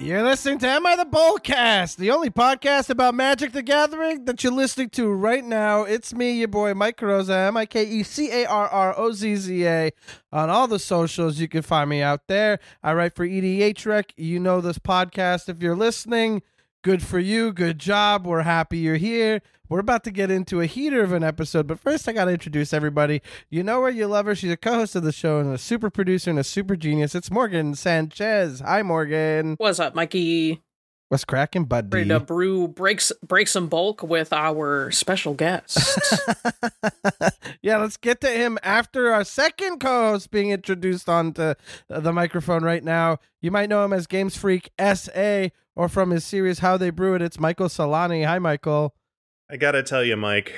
You're listening to Am I the Boldcast, the only podcast about Magic the Gathering that you're listening to right now. It's me, your boy, Mike Carrozza, MikeCarrozza, on all the socials. You can find me out there. I write for EDH Rec. You know this podcast if you're listening. Good for you. Good job. We're happy you're here. We're about to get into a heater of an episode, but first I got to introduce everybody. You know her, you love her. She's a co-host of the show and a super producer and a super genius. It's Morgan Sanchez. Hi, Morgan. What's up, Mikey? What's cracking, buddy? Ready to break some bulk with our special guest. Yeah, let's get to him after our second co-host being introduced onto the microphone right now. You might know him as Games Freak SA or from his series How They Brew It. It's Michael Solani. Hi, Michael. I gotta tell you, Mike,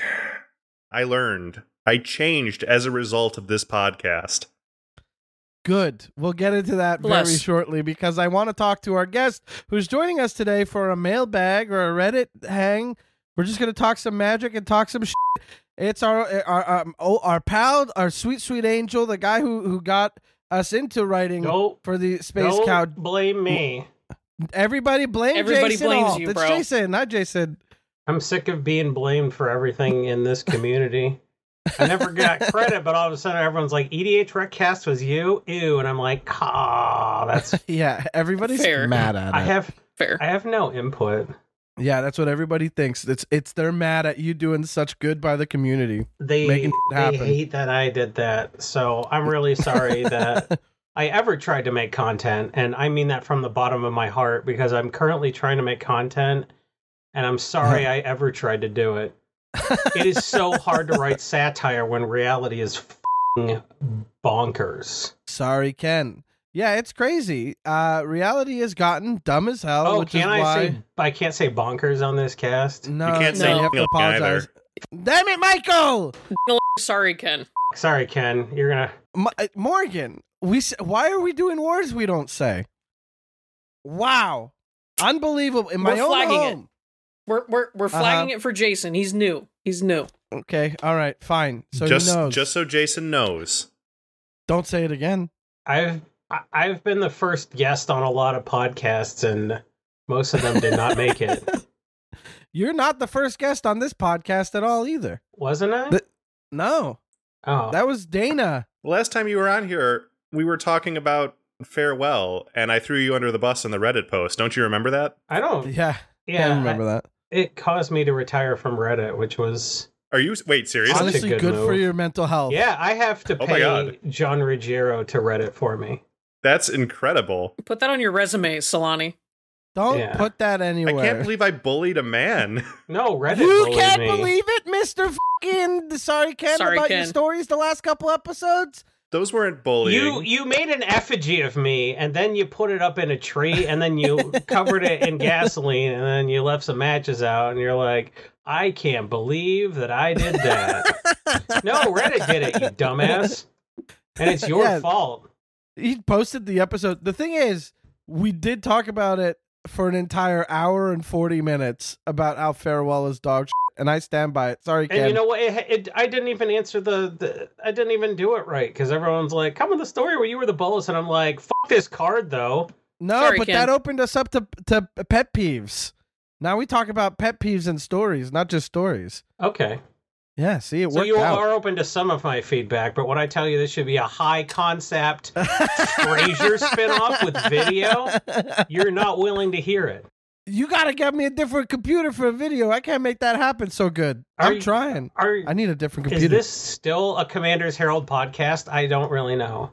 I changed as a result of this podcast. Good. We'll get into that very shortly because I want to talk to our guest who's joining us today for a mailbag or a Reddit hang. We're just going to talk some magic and talk some shit. It's our pal, our sweet, sweet angel, the guy who got us into writing for the Space Cow. Don't blame me. Everybody blames blames you, It's bro. Jason. Hi, Jason. I'm sick of being blamed for everything in this community. I never got credit, but all of a sudden everyone's like, EDH Recast was you? Ew. And I'm like, that's... Yeah, everybody's Fair. mad at it. I have no input. Yeah, that's what everybody thinks. They're mad at you doing such good by the community. They hate that I did that. So I'm really sorry that I ever tried to make content. And I mean that from the bottom of my heart because I'm currently trying to make content. And I'm sorry I ever tried to do it. It is so hard to write satire when reality is f***ing bonkers. Sorry, Ken. Yeah, it's crazy. Reality has gotten dumb as hell. Oh, I can't say bonkers on this cast? No, you can't say you have to apologize. Damn it, Michael! Sorry, Ken. Sorry, Ken. You're gonna... Morgan, why are we doing words we don't say? Wow. Unbelievable. In my own home. We're flagging it for Jason. He's new. Okay, all right, fine. So just, he knows. Just so Jason knows. Don't say it again. I've been the first guest on a lot of podcasts, and most of them did not make it. You're not the first guest on this podcast at all either. Wasn't I? No. Oh. That was Dana. The last time you were on here, we were talking about Farewell, and I threw you under the bus in the Reddit post. Don't you remember that? I don't. Yeah. Yeah, I remember that. It caused me to retire from Reddit, which was... Wait, seriously? Honestly, good for your mental health. Yeah, I have to pay John Ruggiero to Reddit for me. That's incredible. Put that on your resume, Solani. Don't put that anywhere. I can't believe I bullied a man. No, Reddit You bullied can't me. believe it, Mr. Fucking Sorry Ken, about your stories the last couple episodes? Those weren't bullying. You made an effigy of me, and then you put it up in a tree, and then you covered it in gasoline, and then you left some matches out, and you're like, I can't believe that I did that. No, Reddit did it, you dumbass. And it's your fault. He posted the episode. The thing is, we did talk about it for an entire hour and 40 minutes about how Farewell is dog shit, and I stand by it. Sorry, Ken. And you know what? I didn't even answer I didn't even do it right, because everyone's like, come with the story where you were the Bolas, and I'm like, fuck this card, though. No, Sorry, but Ken. that opened us up to pet peeves. Now we talk about pet peeves and stories, not just stories. Okay. Yeah, see, it worked So you out. are open to some of my feedback, but when I tell you this should be a high concept Frasier spinoff with video, you're not willing to hear it. You got to get me a different computer for a video. I can't make that happen so good. I'm trying. I need a different computer. Is this still a Commander's Herald podcast? I don't really know.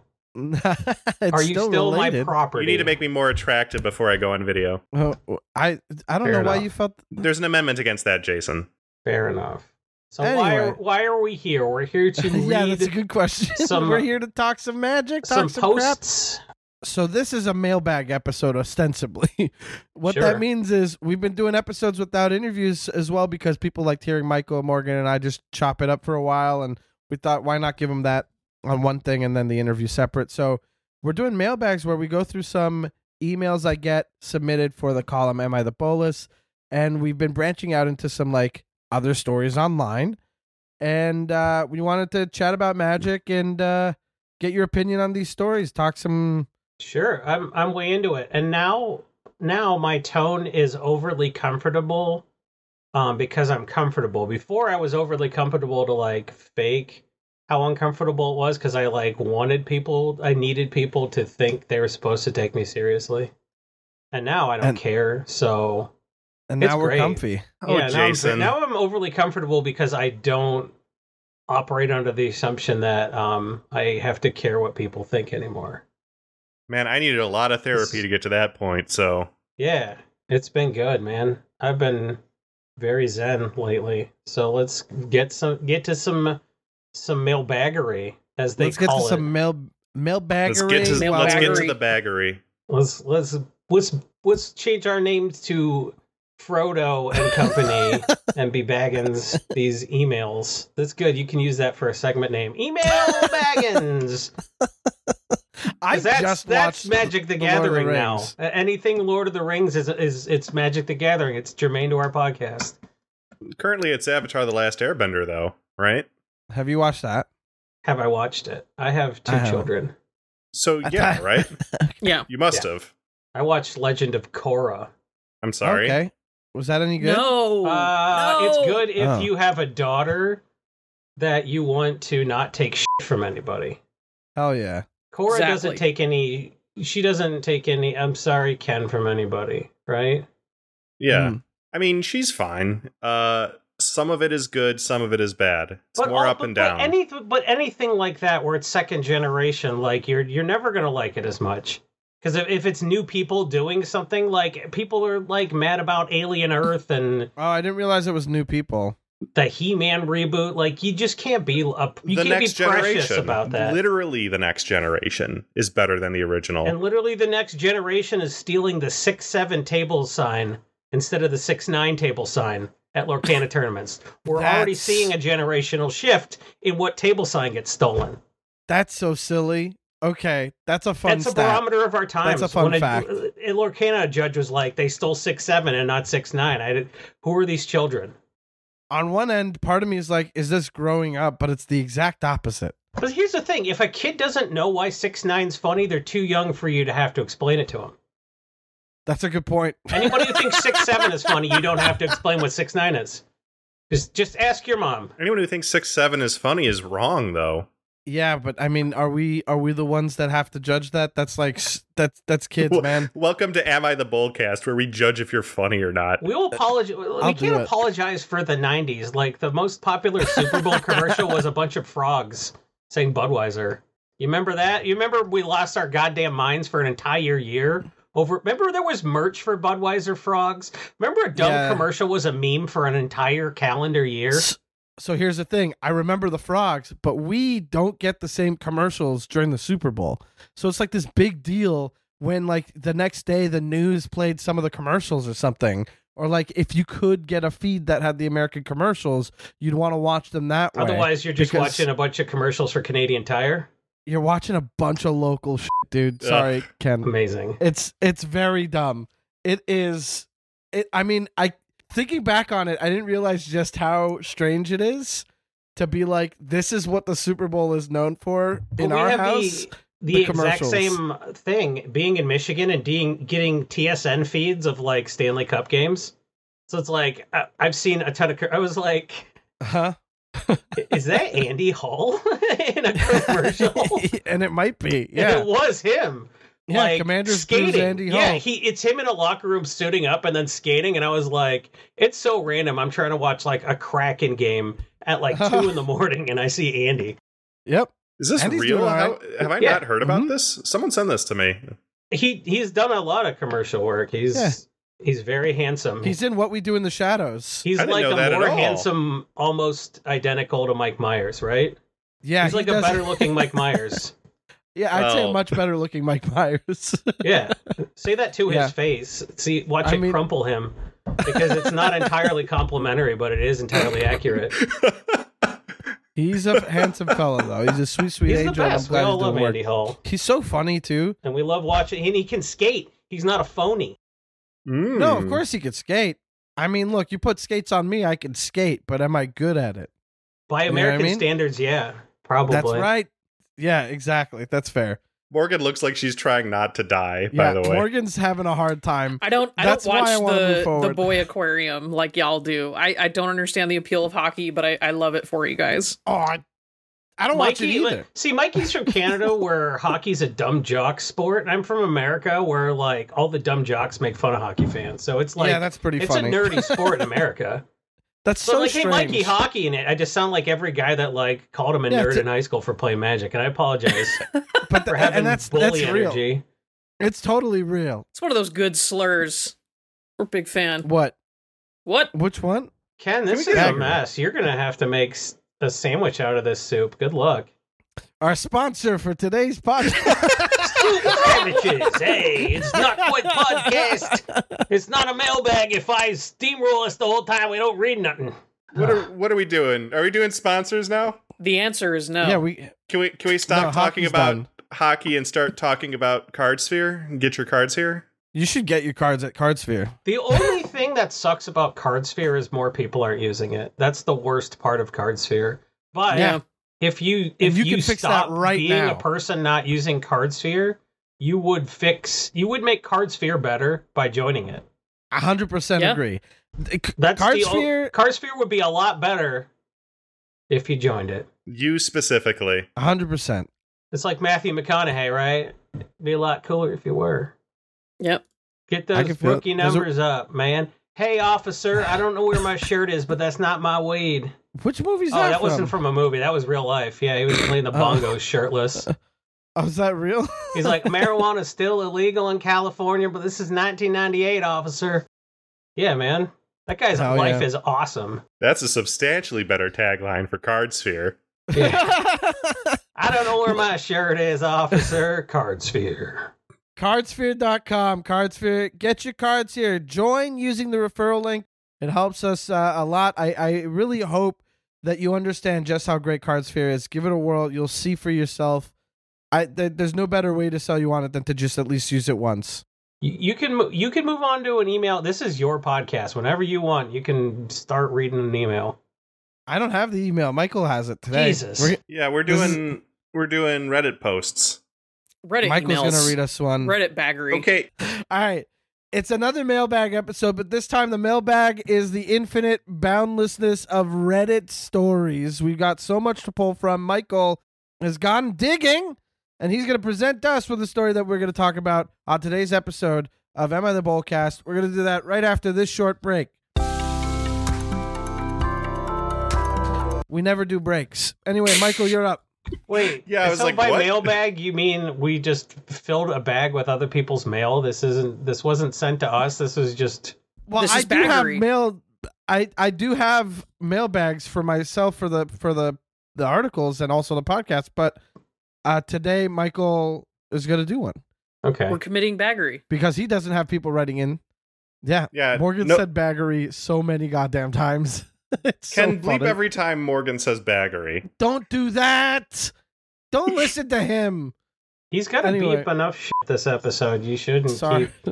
Are you still related. my property? You need to make me more attractive before I go on video. Oh, I don't Fair know why enough. you felt... There's an amendment against that, Jason. Fair enough. So Anyway. why are we here? We're here to Yeah, read that's a good question. some- We're here to talk some magic, talk some some crap. posts. So this is a mailbag episode, ostensibly. What Sure. that means is we've been doing episodes without interviews as well because people liked hearing Michael, Morgan, and I just chop it up for a while, and we thought, why not give them that on one thing and then the interview separate? So we're doing mailbags where we go through some emails I get submitted for the column Am I the Bolus? And we've been branching out into some like other stories online. And we wanted to chat about magic and get your opinion on these stories. Talk some... Sure, I'm way into it. And now now my tone is overly comfortable because I'm comfortable. Before I was overly comfortable to like fake how uncomfortable it was because I needed people to think they were supposed to take me seriously. And now I don't care. So and now we're great. Comfy. Oh, yeah, Jason. Now I'm overly comfortable because I don't operate under the assumption that I have to care what people think anymore. Man, I needed a lot of therapy to get to that point, so... Yeah, it's been good, man. I've been very zen lately. So let's get to some mailbaggery, as they Let's get call to it. some mailbaggery. Let's get to Mailbaggery. the baggery. Let's change our names to Frodo and company and be baggins these emails. That's good. You can use that for a segment name. Email baggins. That's Magic the Gathering now. Anything Lord of the Rings is it's Magic the Gathering. It's germane to our podcast. Currently, it's Avatar: The Last Airbender, though, right? Have you watched that? Have I watched it? I have two children. So, yeah, right? Yeah. You must have. I watched Legend of Korra. I'm sorry. Okay. Was that any good? No. No. It's good if you have a daughter that you want to not take shit from anybody. Hell yeah. Korra Exactly. doesn't take any. She doesn't take any. I'm sorry, Ken, from anybody, right? Yeah. Mm. I mean, she's fine. Some of it is good, some of it is bad. It's more up and down. But anything like that, where it's second generation, like you're never gonna like it as much. Because if it's new people doing something, like people are like mad about Alien Earth and Oh, I didn't realize it was new people. the He-Man reboot, like you just can't be precious about that. Literally, the next generation is better than the original. And literally, the next generation is stealing the 6-7 table sign instead of the 6-9 table sign at Lorcana tournaments. We're already seeing a generational shift in what table sign gets stolen. That's so silly. Okay, that's a fun That's a stat. barometer of our times. That's a fun fact. In Lorcana, a judge was like, they stole 6-7 and not 6-9. Who are these children? On one end, part of me is like, is this growing up? But it's the exact opposite. But here's the thing. If a kid doesn't know why 6-9's funny, they're too young for you to have to explain it to them. That's a good point. Anybody who thinks 6-7 is funny, you don't have to explain what 6-9 is. Just ask your mom. Anyone who thinks 6-7 is funny is wrong, though. Yeah, but I mean, are we the ones that have to judge that? That's like that's kids, man. Welcome to Am I the Boldcast, where we judge if you're funny or not. We'll apologize. We can't apologize for the 90s. Like, the most popular Super Bowl commercial was a bunch of frogs saying Budweiser. You remember that? You remember we lost our goddamn minds for an entire year? Remember there was merch for Budweiser frogs? Remember a dumb commercial was a meme for an entire calendar year? So here's the thing. I remember the frogs, but we don't get the same commercials during the Super Bowl. So it's like this big deal when like the next day the news played some of the commercials or something. Or like if you could get a feed that had the American commercials, you'd want to watch them that way. Otherwise, you're just watching a bunch of commercials for Canadian Tire. You're watching a bunch of local shit, dude. Sorry, Ken. Amazing. It's very dumb. It is. I mean, thinking back on it, I didn't realize just how strange it is to be like, this is what the Super Bowl is known for in our house. The exact same thing, being in Michigan and getting TSN feeds of like Stanley Cup games. So it's like, I've seen a ton of, I was like, huh? Is that Andy Hall in a commercial? And it might be. Yeah. And it was him. Yeah, like, Commander's skating. Andy Hall. Yeah, it's him in a locker room suiting up and then skating, and I was like, it's so random. I'm trying to watch like a Kraken game at like 2 a.m, and I see Andy. Yep. Is this Andy's real? Have I not heard about this? Someone send this to me. He's done a lot of commercial work. He's very handsome. He's in What We Do in the Shadows. He's like a more handsome, almost identical to Mike Myers, right? Yeah, he's like a better looking Mike Myers. Yeah, I'd say a much better looking Mike Myers. Yeah, say that to his face. Watch it crumple him, because it's not entirely complimentary, but it is entirely accurate. He's a handsome fella, though. He's a sweet he's angel. The best. We all love Andy Hall. He's so funny too, and we love watching. And he can skate. He's not a phony. No, of course he could skate. I mean, look, you put skates on me, I can skate, but am I good at it? By American standards, yeah, probably. That's right. Yeah, exactly. That's fair. Morgan looks like she's trying not to die, by the way. Morgan's having a hard time. I don't That's why I watch wanna move the forward. boy aquarium like y'all do. I don't understand the appeal of hockey, but I love it for you guys. Oh, I don't watch it either. See, Mikey's from Canada, where hockey's a dumb jock sport, and I'm from America, where like all the dumb jocks make fun of hockey fans. So it's like, Yeah, that's pretty it's funny. a nerdy sport in America. That's So so like, strange. hey, Mikey, hockey in it. I just sound like every guy that like called him a Yeah, nerd in high school for playing Magic, and I apologize but for having that's bully real. energy. It's totally real. It's one of those good slurs. We're a big fan. What? What? Which one? Ken, this we is get a mess. You're gonna have to make a sandwich out of this soup. Good luck. Our sponsor for today's podcast. Sandwiches. Hey, it's not quite podcast. It's not a mailbag. If I steamroll us the whole time, we don't read nothing. What are we doing? Are we doing sponsors now? The answer is no. Yeah, we. Can we stop No, talking hockey's about done. hockey and start talking about Cardsphere and get your cards here? You should get your cards at Cardsphere. The only thing that sucks about Cardsphere is more people aren't using it. That's the worst part of Cardsphere. But Yeah. if you And you you can fix stop that right being now. a person not using Cardsphere, you would make Cardsphere better by joining it. 100% Yeah. agree. That's Cardsphere, Cardsphere would be a lot better if you joined it. You specifically. 100%. It's like Matthew McConaughey, right? It'd be a lot cooler if you were. Yep. Get I those can feel it. rookie There's a- numbers up, man. Hey, officer, I don't know where my shirt is, but that's not my weed. Which movie's Oh, that that from? wasn't from a movie. That was real life. Yeah, he was playing the bongos shirtless. Oh, is that real? He's like, marijuana's still illegal in California, but this is 1998, officer. Yeah, man. That guy's Hell life yeah. is awesome. That's a substantially better tagline for Cardsphere. Yeah. I don't know where my shirt is, officer. Cardsphere. Cardsphere.com. Cardsphere. Get your cards here. Join using the referral link. It helps us a lot. I really hope that you understand just how great Cardsphere is. Give it a whirl. You'll see for yourself. There's no better way to sell you on it than to just at least use it once. You can move on to an email. This is your podcast. Whenever you want, you can start reading an email. I don't have the email. Michael has it today. Jesus. Yeah, we're This doing Reddit posts. Reddit Michael's emails. going to read us one. Reddit baggery. Okay, All right. It's another mailbag episode, but this time the mailbag is the infinite boundlessness of Reddit stories. We've got so much to pull from. Michael has gone digging, and he's going to present us with a story that we're going to talk about on today's episode of Am I the Boldcast. We're going to do that right after this short break. We never do breaks. Anyway, Michael, you're up. Wait, Yeah, I was so like, by what? mailbag you mean we just filled a bag with other people's mail? This wasn't sent to us. This was just Well, This I is do have baggery. mail. I do have mailbags for myself for the articles and also the podcast. But today Michael is going to do one okay. We're committing baggery. because he doesn't have people writing in. Yeah, Yeah, Morgan no- said baggery so many goddamn times. It's Ken, so bleep funny. every time Morgan says baggery. Don't do that. Don't listen to him. He's got to Anyway. beep enough shit this episode. You shouldn't Sorry. keep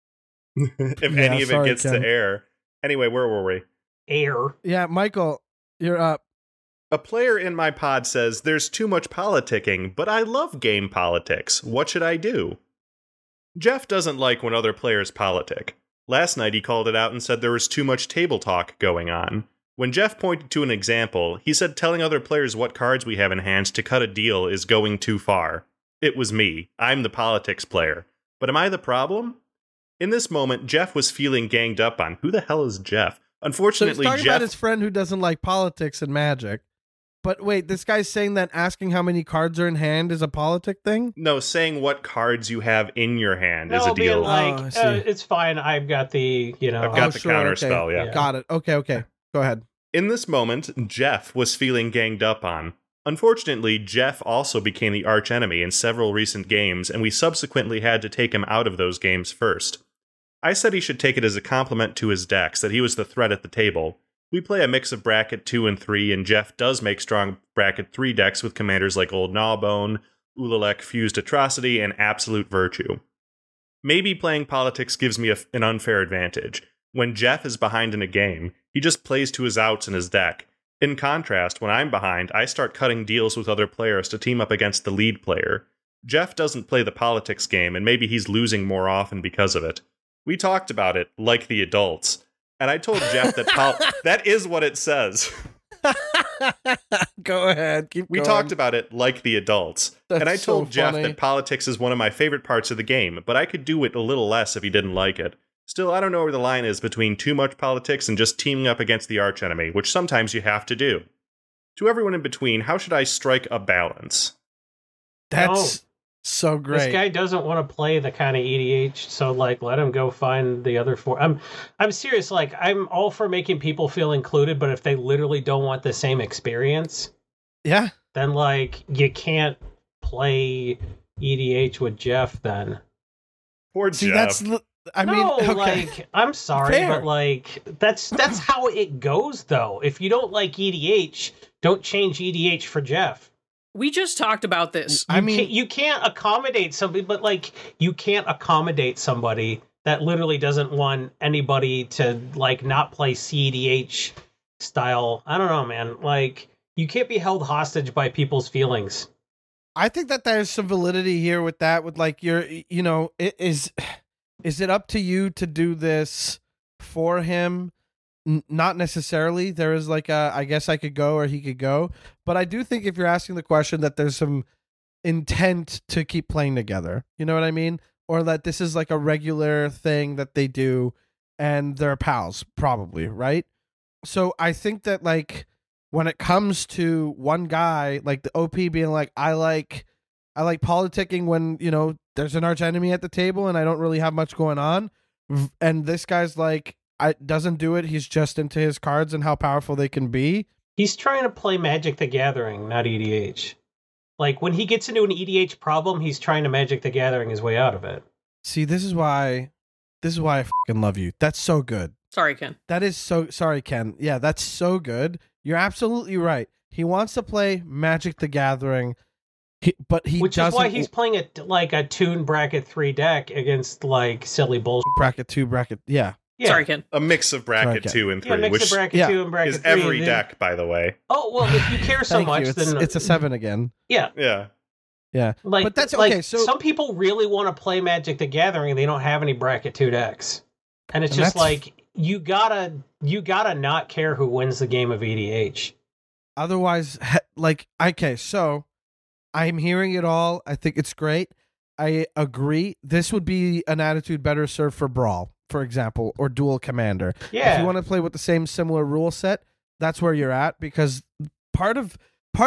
If Yeah, any of it sorry, gets Ken. to air. Anyway, where were we? air. Yeah, Michael, you're up. A player in my pod says, "There's too much politicking, but I love game politics. What should I do?" Jeff doesn't like when other players politic. Last night he called it out and said there was too much table talk going on. When Jeff pointed to an example, he said telling other players what cards we have in hand to cut a deal is going too far. It was me. I'm the politics player. But am I the problem? In this moment, Jeff was feeling ganged up on. Who the hell is Jeff? So he's Unfortunately, talking Jeff... about his friend who doesn't like politics and magic. But wait, this guy's saying that asking how many cards are in hand is a politic thing? No, saying what cards you have in your hand is No, a being deal. like, Oh, I see. it's fine. I've got the, I've got the sure, counter okay. spell, yeah. Yeah. Got it. Okay. Go ahead. In this moment, Jeff was feeling ganged up on. Unfortunately, Jeff also became the archenemy in several recent games, and we subsequently had to take him out of those games first. I said he should take it as a compliment to his decks that he was the threat at the table. We play a mix of bracket 2 and 3, and Jeff does make strong bracket 3 decks with commanders like Old Gnawbone, Ulalek Fused Atrocity, and Absolute Virtue. Maybe playing politics gives me an unfair advantage. When Jeff is behind in a game, he just plays to his outs in his deck. In contrast, when I'm behind, I start cutting deals with other players to team up against the lead player. Jeff doesn't play the politics game, and maybe he's losing more often because of it. We talked about it like the adults, and I told Jeff that that is what it says. Go ahead. Keep We going. talked about it like the adults. That's and I told so Jeff funny. that politics is one of my favorite parts of the game, but I could do it a little less if he didn't like it. Still, I don't know where the line is between too much politics and just teaming up against the archenemy, which sometimes you have to do. To everyone in between, how should I strike a balance? That's so great. This guy doesn't want to play the kind of EDH, so like let him go find the other four. I'm serious, like I'm all for making people feel included, but if they literally don't want the same experience, Yeah. then like you can't play EDH with Jeff then. Poor See, Jeff. I mean, no, okay. like I'm sorry, Fair. but like that's how it goes though. If you don't like EDH, don't change EDH for Jeff. We just talked about this. I mean, You can't accommodate somebody, but like you can't accommodate somebody that literally doesn't want anybody to like not play CEDH style. I don't know, man. Like you can't be held hostage by people's feelings. I think that there's some validity here with that. With like is it up to you to do this for him? Not necessarily. There is like I guess I could go or he could go, but I do think if you're asking the question that there's some intent to keep playing together. You know what I mean? Or that this is like a regular thing that they do and they're pals, probably, right? So I think that like when it comes to one guy, like the OP being like, I like politicking when, there's an arch enemy at the table and I don't really have much going on. And this guy's like, doesn't do it. He's just into his cards and how powerful they can be. He's trying to play Magic the Gathering, not EDH. Like when he gets into an EDH problem, he's trying to Magic the Gathering his way out of it. See, this is why I fucking love you. That's so good. Sorry, Ken. That is so sorry, Ken. Yeah, that's so good. You're absolutely right. He wants to play Magic the Gathering, but he Which doesn't. is why he's playing a Toon Bracket 3 deck against like silly bullshit. bracket 2, bracket. Yeah. Yeah. Sorry, Ken. A mix of bracket Okay. 2 and 3, Yeah, mix which of bracket yeah, 2 and bracket is 3. every then- deck, by the way. Oh, well, if you care so Thank much, you. then It's a 7 again. yeah. Yeah. Yeah. Like, But that's like, okay, so- some people really want to play Magic the Gathering and they don't have any bracket 2 decks. And it's And just that's- like you gotta not care who wins the game of EDH. Otherwise, okay, so I'm hearing it all. I think it's great. I agree. This would be an attitude better served for Brawl, for example, or Dual Commander. If Yeah. you want to play with the same similar rule set, that's where you're at, because part of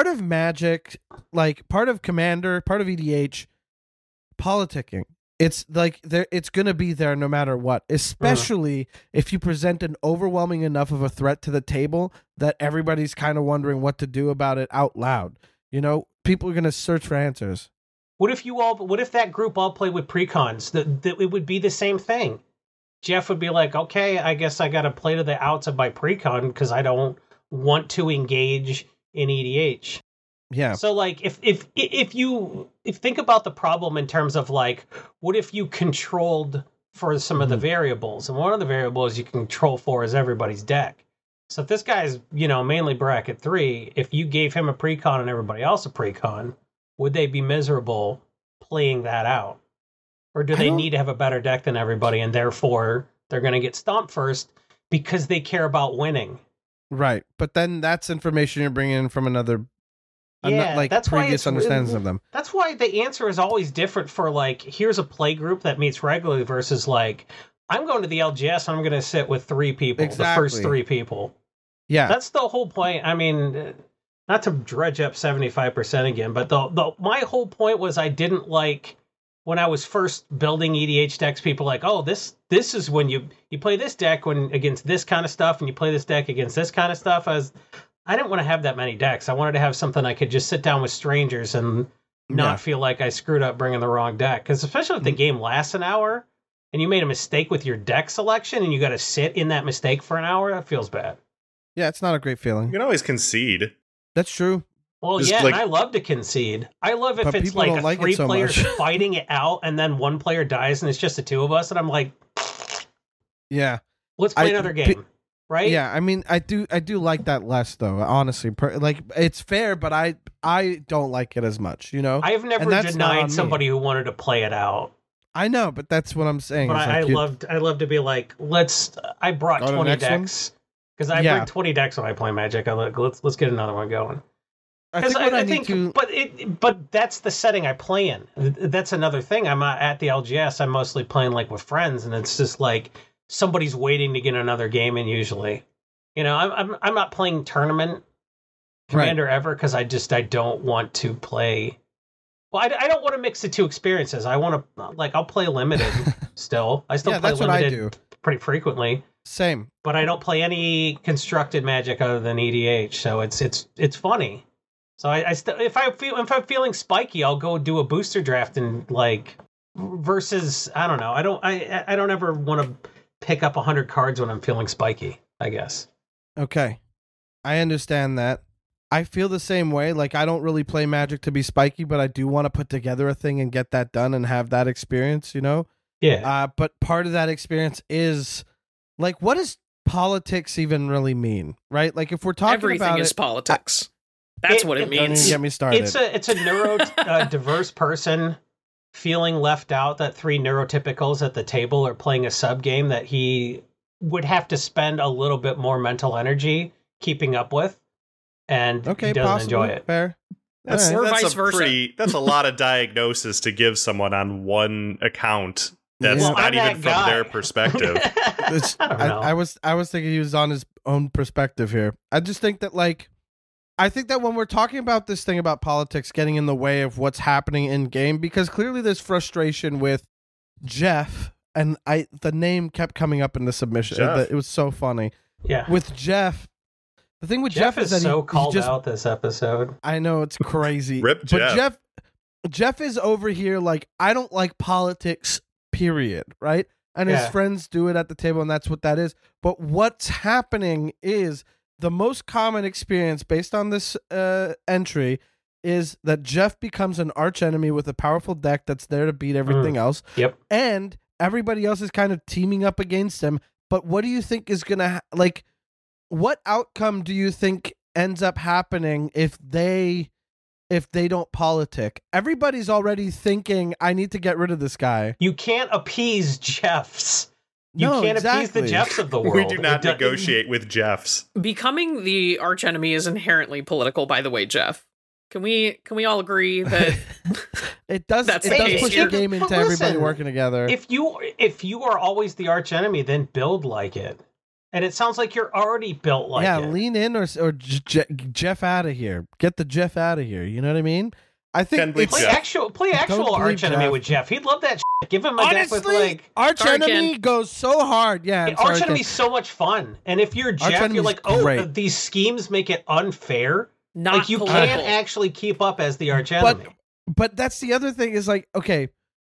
Magic, like part of Commander, part of EDH, politicking. It's like it's gonna be there no matter what, especially if you present an overwhelming enough of a threat to the table that everybody's kind of wondering what to do about it out loud. People are gonna search for answers. What if that group all played with precons? That it would be the same thing. Jeff would be like, okay, I guess I got to play to the outs of my precon because I don't want to engage in EDH. Yeah. So like if you think about the problem in terms of like, what if you controlled for some of the variables, and one of the variables you can control for is everybody's deck. So if this guy's, mainly bracket 3, if you gave him a precon and everybody else a precon, would they be miserable playing that out? Or do they need to have a better deck than everybody and therefore they're going to get stomped first because they care about winning? Right. But then that's information you're bringing in from another Yeah, that's why previous understandings of them. That's why the answer is always different for like, here's a play group that meets regularly versus like, I'm going to the LGS and I'm going to sit with 3 people, the first Exactly. 3 people. Yeah. That's the whole point. I mean, not to dredge up 75% again, but my whole point was I didn't like when I was first building EDH decks, people like, oh, this is when you play this deck when against this kind of stuff and you play this deck against this kind of stuff. I didn't want to have that many decks. I wanted to have something I could just sit down with strangers and not feel like I screwed up bringing the wrong deck. Because especially if the game lasts an hour and you made a mistake with your deck selection and you got to sit in that mistake for an hour, that feels bad. Yeah, it's not a great You feeling. can always concede. That's true. Well, Just yeah, like- and I love to concede. I love if But it's people like don't a like it 3 so players much. fighting it out and then one player dies and it's just the 2 of us and I'm like, Yeah. let's play another game. right? Yeah, I mean, I do like that less though. Honestly, like it's fair, but I don't like it as much. You know, I have never that's not on denied me. somebody who wanted to play it out. I know, but that's what I'm saying. But is I like love to be like, I brought Go to the 20 next one? decks because I Yeah. bring 20 decks when I play Magic. I'm like, let's get another one going. I think what I need to. But that's the setting I play in. That's another thing. I'm at the LGS. I'm mostly playing like with friends, and it's just like somebody's waiting to get another game in. Usually, you know, I'm not playing tournament Commander ever because I don't want to play. Well, I don't want to mix the two experiences. I want to I'll play limited still. I still Yeah, play that's what I limited do. pretty frequently. Same. But I don't play any constructed Magic other than EDH, so it's funny. So if I'm feeling spiky, I'll go do a booster draft and like versus I don't know. I don't ever want to pick up 100 cards when I'm feeling spiky, I guess. Okay, I understand that. I feel the same way. Like I don't really play Magic to be spiky, but I do want to put together a thing and get that done and have that experience. You know. Yeah. But part of that experience is like, what does politics even really mean, right? Like if we're talking Everything about is it, politics. That's what it don't even means. get me started. It's a neurodiverse person feeling left out that 3 neurotypicals at the table are playing a sub game that he would have to spend a little bit more mental energy keeping up with, and Okay, he doesn't possibly. enjoy it. Fair. That's, All right. Or that's vice a versa. that's a lot of diagnosis to give someone on one account. That's Well, not I'm even that from guy. their perspective. It's- I don't know. I was thinking he was on his own perspective here. I just think that I think that when we're talking about this thing about politics getting in the way of what's happening in game, because clearly there's frustration with Jeff, and the name kept coming up in the submission. Jeff. It was so funny Yeah. with Jeff. The thing with Jeff Jeff is that so he called just, out this episode. I know it's crazy. Rip But Jeff. Jeff is over here like, I don't like politics, period, right? And his Yeah. friends do it at the table, and that's what that is. But what's happening is the most common experience based on this entry is that Jeff becomes an arch enemy with a powerful deck that's there to beat everything else. Yep. And everybody else is kind of teaming up against him. But what do you think is going to what outcome do you think ends up happening if they don't politic? Everybody's already thinking, I need to get rid of this guy. You can't appease Jeffs. You No, can't appease the exactly. Jeffs of the world. We do not It do- negotiate with Jeffs. Becoming the archenemy is inherently political, by the way, Jeff. Can we all agree that It does That's it the does case push here. the game into But everybody listen, working together. If you are always the arch enemy, then build like it. And it sounds like you're already built like it. lean in or Jeff out of here. Get the Jeff out of here. You know what I mean? I Ken think Bleak it's Play Jeff. actual Don't believe arch enemy Jeff. with Jeff. He'd love that shit. Give him a deck with honestly like arch Sorry, enemy Ken. goes so hard. Yeah, I'm sorry, arch Ken. enemy's so much fun. And if you're Jeff, enemy's you're like, oh, great. these schemes make it unfair. not Like you political? can't actually keep up as the arch enemy. But that's the other thing is like, okay,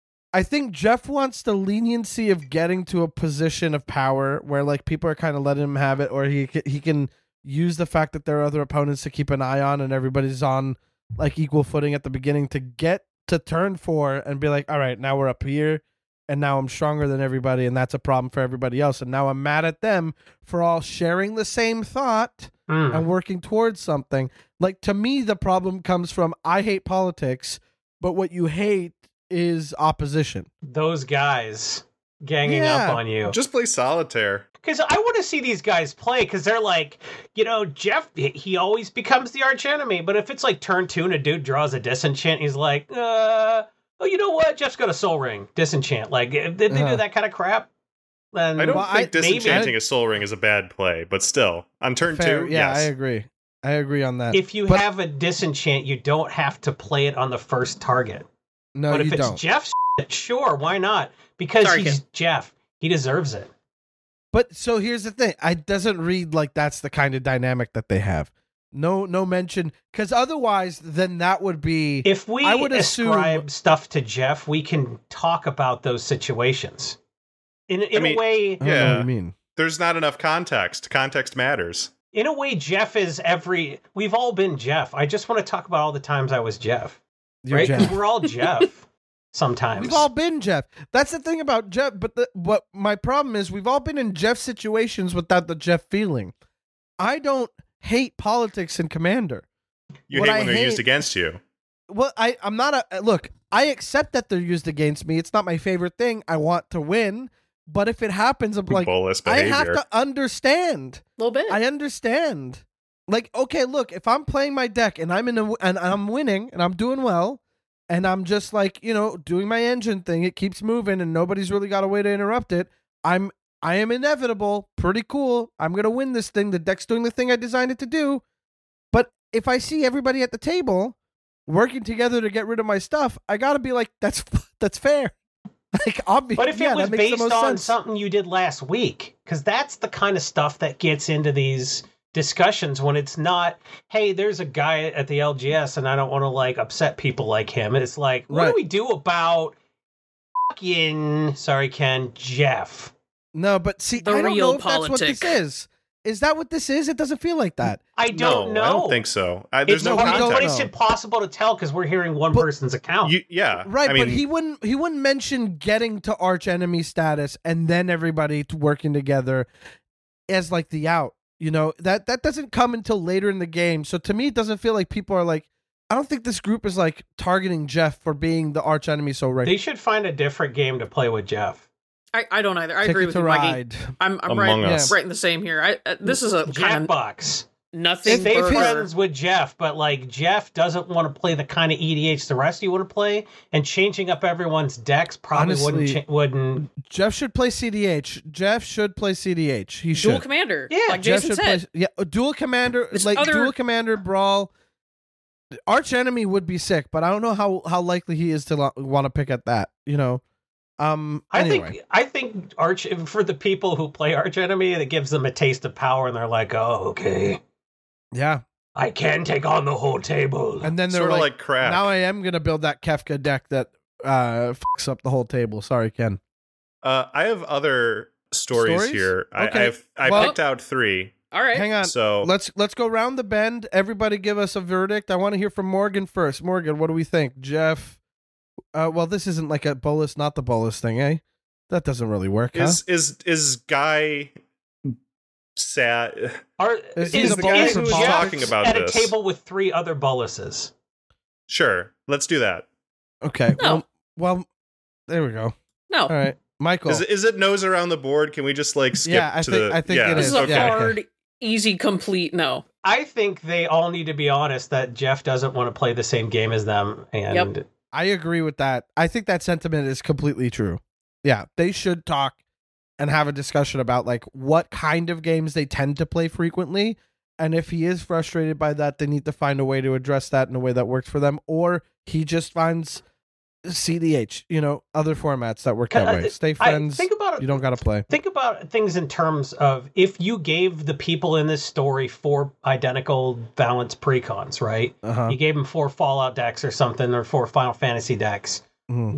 I think Jeff wants the leniency of getting to a position of power where like people are kind of letting him have it, or he can use the fact that there are other opponents to keep an eye on and everybody's on like equal footing at the beginning to get to turn 4 and be like, all right, now we're up here and now I'm stronger than everybody and that's a problem for everybody else. And now I'm mad at them for all sharing the same thought and working towards something. Like to me, the problem comes from I hate politics, but what you hate is opposition. Those guys ganging Yeah. up on you. Just play solitaire. Because I want to see these guys play, because they're like, you know, Jeff, he always becomes the arch enemy. But if it's like turn 2 and a dude draws a disenchant, he's like, oh, you know what? Jeff's got a soul ring. Disenchant. Like, did they do that kind of crap? Then I don't Well, think maybe- disenchanting a soul ring is a bad play, but still, on turn Fair. 2, Yeah, yes. I agree. I agree on that. if you But- have a disenchant, you don't have to play it on the first target. no, But if you it's don't. Jeff's shit, sure, why not? Because Sorry, he's Ken. Jeff. He deserves it. But so here's the thing. I doesn't read like that's the kind of dynamic that they have. No mention, because otherwise, then that would be. If we I would assume- ascribe stuff to Jeff, we can talk about those situations. In mean- a way, I don't know Yeah. what you mean. There's not enough context. Context matters. Jeff is we've all been Jeff. I just want to talk about all the times I was Jeff. You're Right? 'Cause Jeff. we're all Jeff. sometimes. We've all been Jeff. That's the thing about Jeff. But what my problem is, we've all been in Jeff situations without the Jeff feeling. I don't hate politics in Commander. You What hate I when they're hate- used against you. Well, I'm not a look. I accept that they're used against me. It's not my favorite thing. I want to win, but if it happens, I'm like, Bolus I behavior. have to understand. A little bit. I understand. Like, okay, look, if I'm playing my deck and I'm winning and I'm doing well, and I'm just like, doing my engine thing, it keeps moving and nobody's really got a way to interrupt it. I am inevitable. Pretty cool. I'm gonna win this thing. The deck's doing the thing I designed it to do. But if I see everybody at the table working together to get rid of my stuff, I gotta be like, that's fair. Like, obviously, But if it was that makes the based most on sense. something you did last week, because that's the kind of stuff that gets into these discussions when it's not, hey, there's a guy at the LGS and I don't want to like upset people like him. It's like, what Right. do we do about fucking, sorry, Ken, Jeff? No, but see, The I don't real know if that's what this politic. is. Is that what this is? It doesn't feel like that. I don't know. I don't think so. There's It's, no we don't context. but it's impossible to tell because we're hearing one person's account. Yeah, Right, I mean, but he wouldn't mention getting to arch enemy status and then everybody working together as like the out. That doesn't come until later in the game. So to me, it doesn't feel like people are like, I don't think this group is like targeting Jeff for being the arch enemy so right. They should find a different game to play with Jeff. I don't either. I Ticket agree with to you, Mikey. ride. I'm Among right, Us. right in the same here. This is a kind of Jackbox. nothing Stay burger. friends with Jeff, but like Jeff doesn't want to play the kind of EDH the rest of you want to play, and changing up everyone's decks probably Honestly, wouldn't. Jeff should play CDH. Jeff should play CDH. He should. Dual commander. Yeah, like Jeff Jason should said. play. Yeah, a dual commander, This like other- dual commander brawl. Arch enemy would be sick, but I don't know how likely he is to want to pick at that. Anyway. I think Arch for the people who play Arch Enemy, it gives them a taste of power, and they're like, oh, okay, Yeah, I can take on the whole table. and then they're sort of like, like crack. now I am gonna build that Kefka deck that fucks up the whole table. Sorry, Ken. I have other stories Stories? here. Okay. I Well- picked out 3. All right. Hang on. So Let's go round the bend. Everybody, give us a verdict. I want to hear from Morgan first. Morgan, what do we think? Jeff. Well, this isn't like a bolus, not the bolus thing, eh? That doesn't really work, huh? is Guy sad? Is Is, he Is the the bolus guy for who's politics? talking about at this? a table with 3 other boluses? Sure, let's do that. Okay. No. Well, there we go. No. All right, Michael. Is it nose around the board? Can we just like skip Yeah, I to think- the? I think yeah, it This is. is a okay. Yeah. hard, easy, complete no. I think they all need to be honest that Jeff doesn't want to play the same game as them, and Yep. I agree with that. I think that sentiment is completely true. Yeah, they should talk and have a discussion about like what kind of games they tend to play frequently, and if he is frustrated by that, they need to find a way to address that in a way that works for them, or he just finds CDH, other formats that work that way. Stay friends. think about it. You don't got to play. Think about things in terms of if you gave the people in this story 4 identical balanced precons, right? Uh-huh. You gave them 4 Fallout decks or something, or 4 Final Fantasy decks. Mhm.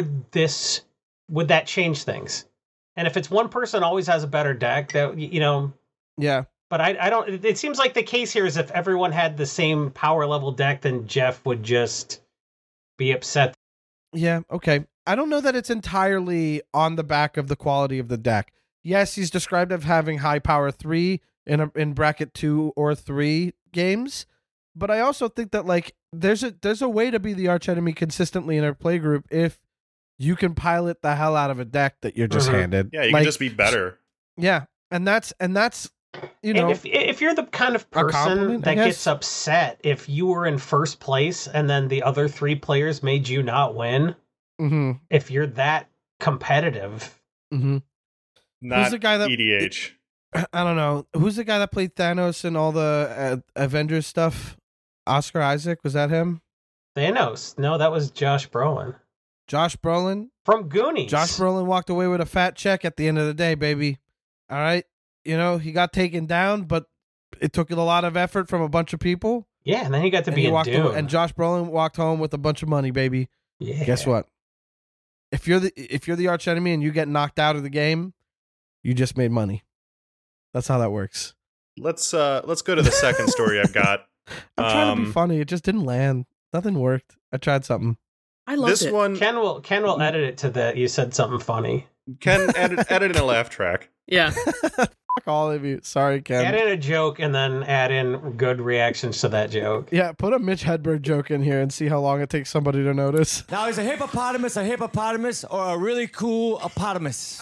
Would that change things? And if it's one person always has a better deck, that Yeah. But I don't. It seems like the case here is if everyone had the same power level deck, then Jeff would just be upset. Yeah, okay. I don't know that it's entirely on the back of the quality of the deck. Yes, he's described as having high power 3 in bracket 2 or 3 games, but I also think that like there's a way to be the arch enemy consistently in a play group if you can pilot the hell out of a deck that you're just Mhm. handed. Yeah, you Like, can just be better. Yeah, and that's And if you're the kind of a person compliment, I that guess. gets upset if you were in first place and then the other 3 players made you not win, mhm, if you're that competitive, mhm. Not the guy that- EDH. I don't know. Who's the guy that played Thanos and all the Avengers stuff? Oscar Isaac, was that him? Thanos. No, that was Josh Brolin Josh Brolin? from Goonies. Josh Brolin walked away with a fat check at the end of the day, baby. All right. He got taken down, but it took a lot of effort from a bunch of people. Yeah, and then he got to And, be he in walked Dune. away, and Josh Brolin walked home with a bunch of money, baby. Yeah. Guess what? If you're the arch enemy and you get knocked out of the game, you just made money. That's how that works. Let's go to the second story I've got. I'm trying to be funny. It just didn't land. Nothing worked. I tried something. I loved This it. one, Ken will edit it to that you said something funny. Ken edit in a laugh track. Yeah. Fuck all of you. Sorry, Ken. Add in a joke and then add in good reactions to that joke. Yeah, put a Mitch Hedberg joke in here and see how long it takes somebody to notice. Now, is a hippopotamus, or a really cool opotamus?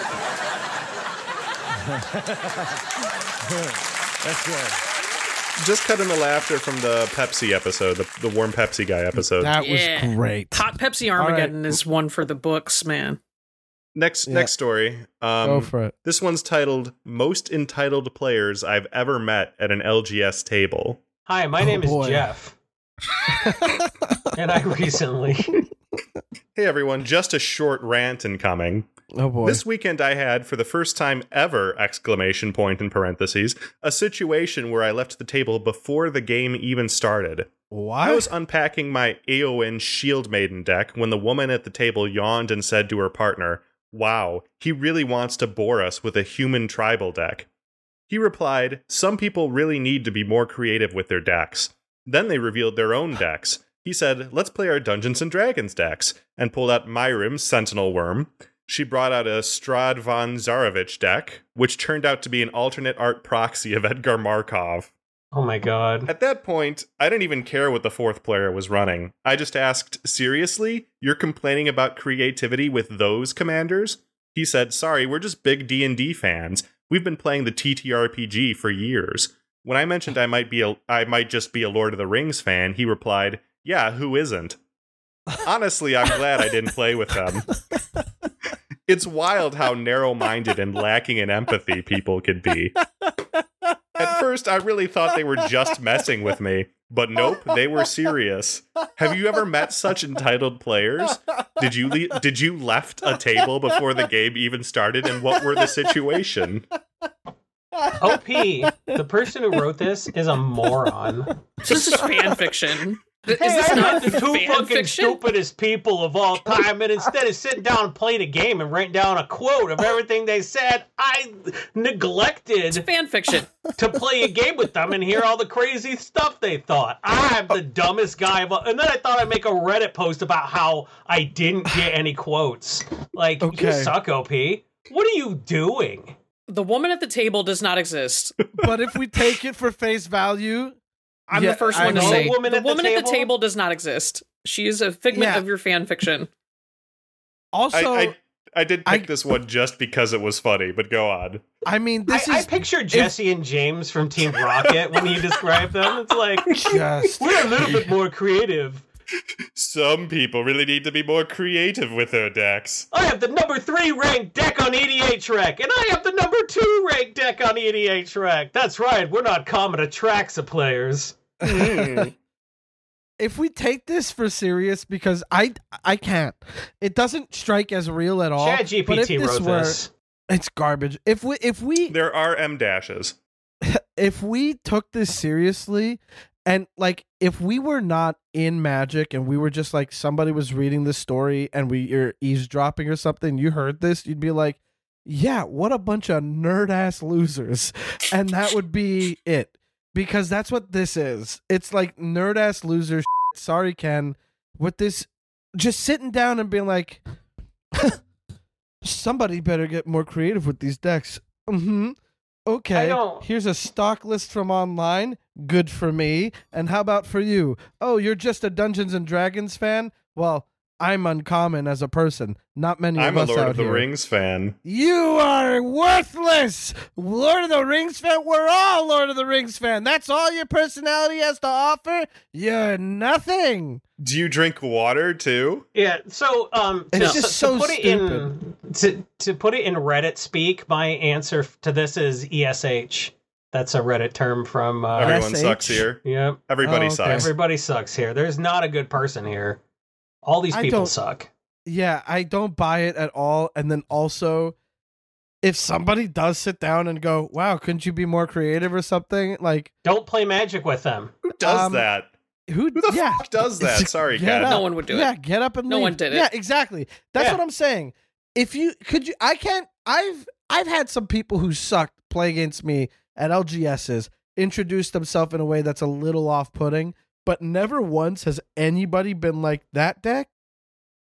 That's good. Just cut in the laughter from the Pepsi episode, the warm Pepsi guy episode. That Yeah. was great. Hot Pepsi Armageddon is one for the books, man. Next story. Go for it. This one's titled "Most Entitled Players I've Ever Met at an LGS Table." Hi, my name boy. is Jeff. And I recently... Hey everyone, just a short rant incoming. Oh boy. This weekend I had, for the first time ever, ! In parentheses, a situation where I left the table before the game even started. What? I was unpacking my Eowyn Shield Maiden deck when the woman at the table yawned and said to her partner, "Wow, he really wants to bore us with a human tribal deck." He replied, "Some people really need to be more creative with their decks." Then they revealed their own decks. He said, "Let's play our Dungeons and Dragons decks," and pulled out Myrim's Sentinel Worm. She brought out a Strad von Zarovich deck, which turned out to be an alternate art proxy of Edgar Markov. Oh my god. At that point, I didn't even care what the fourth player was running. I just asked, "Seriously? You're complaining about creativity with those commanders?" He said, "Sorry, we're just big D&D fans. We've been playing the TTRPG for years." When I mentioned I might just be a Lord of the Rings fan, he replied, "Yeah, who isn't?" Honestly, I'm glad I didn't play with them. It's wild how narrow-minded and lacking in empathy people can be. At first, I really thought they were just messing with me, but nope, they were serious. Have you ever met such entitled players? Did you left a table before the game even started, and what were the situation? OP, the person who wrote this is a moron. This is fan fiction. Is Hey, this I not met the two fan fucking fiction? stupidest people of all time, and instead of sitting down and playing a game and writing down a quote of everything they said, I It's neglected fan fiction. to play a game with them and hear all the crazy stuff they thought. I'm the dumbest guy of all. And then I thought I'd make a Reddit post about how I didn't get any quotes. Like, Okay. you suck, OP. What are you doing? The woman at the table does not exist. But if we take it for face value, I'm Yeah, the first I one to know. say The woman the at the woman at the table? table does not exist. She is a figment Yeah. of your fan fiction. also, I did pick this one just because it was funny, but go on. I mean, this I is picture Jesse and James from Team Rocket when you describe them. It's like, just we're a little bit more creative. Some people really need to be more creative with their decks. I have the number 3 ranked deck on EDH Rec, and I have the number 2 ranked deck on EDH Rec. That's right, we're not common Atraxa players. if we take this for serious, because I can't. It doesn't strike as real at all. but if ChatGPT this wrote were, this. It's garbage. If we There are M dashes. if we took this seriously, and like if we were not in Magic and we were just like somebody was reading the story and you're eavesdropping or something, you heard this, you'd be like, yeah, what a bunch of nerd ass losers. And that would be it. Because that's what this is. It's like nerd ass loser shit. Sorry, Ken. With this just sitting down and being like, somebody better get more creative with these decks. Mm-hmm. Okay, here's a stock list from online. Good for me. And how about for you? Oh, you're just a Dungeons and Dragons fan? Well, I'm uncommon as a person. Not many I'm of a us Lord out of the here. Rings fan. You are worthless! Lord of the Rings fan? We're all Lord of the Rings fan. That's all your personality has to offer? You're nothing. Do you drink water too? Yeah, so It's just so put it in to put it in Reddit speak, my answer to this is ESH. That's a Reddit term from Everyone SH? sucks here. Yep. Everybody Oh, okay. sucks. Everybody sucks here. There's not a good person here. All these I people don't- suck. Yeah, I don't buy it at all. And then also, if somebody does sit down and go, wow, couldn't you be more creative or something? Like, Don't play Magic with them. Who does Um, that? who Who the yeah, fuck does that? Sorry, get Kat. up. No one would do Yeah, it. get up and No leave. one did it. Yeah, exactly. That's Yeah. what I'm saying. If you could you I can't I've had some people who sucked play against me at LGSs introduce themselves in a way that's a little off-putting, but never once has anybody been like, that deck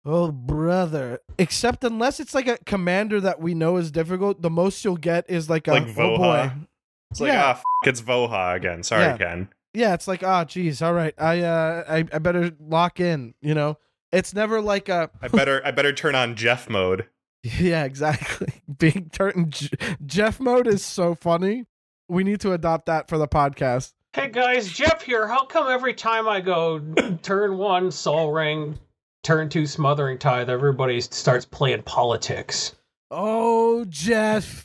Oh, brother. Except unless it's like a commander that we know is difficult, the most you'll get is like a, Like oh boy. Voha. It's like, Yeah. it's Voha again. Sorry, Yeah. Ken. Yeah, it's like, oh, geez, all right. I better lock in, you know? It's never like a, I better turn on Jeff mode. yeah, exactly. Being turned Jeff mode is so funny. We need to adopt that for the podcast. Hey guys, Jeff here. How come every time I go turn 1 Soul Ring, turn 2 Smothering Tithe, everybody starts playing politics? Oh, Jeff.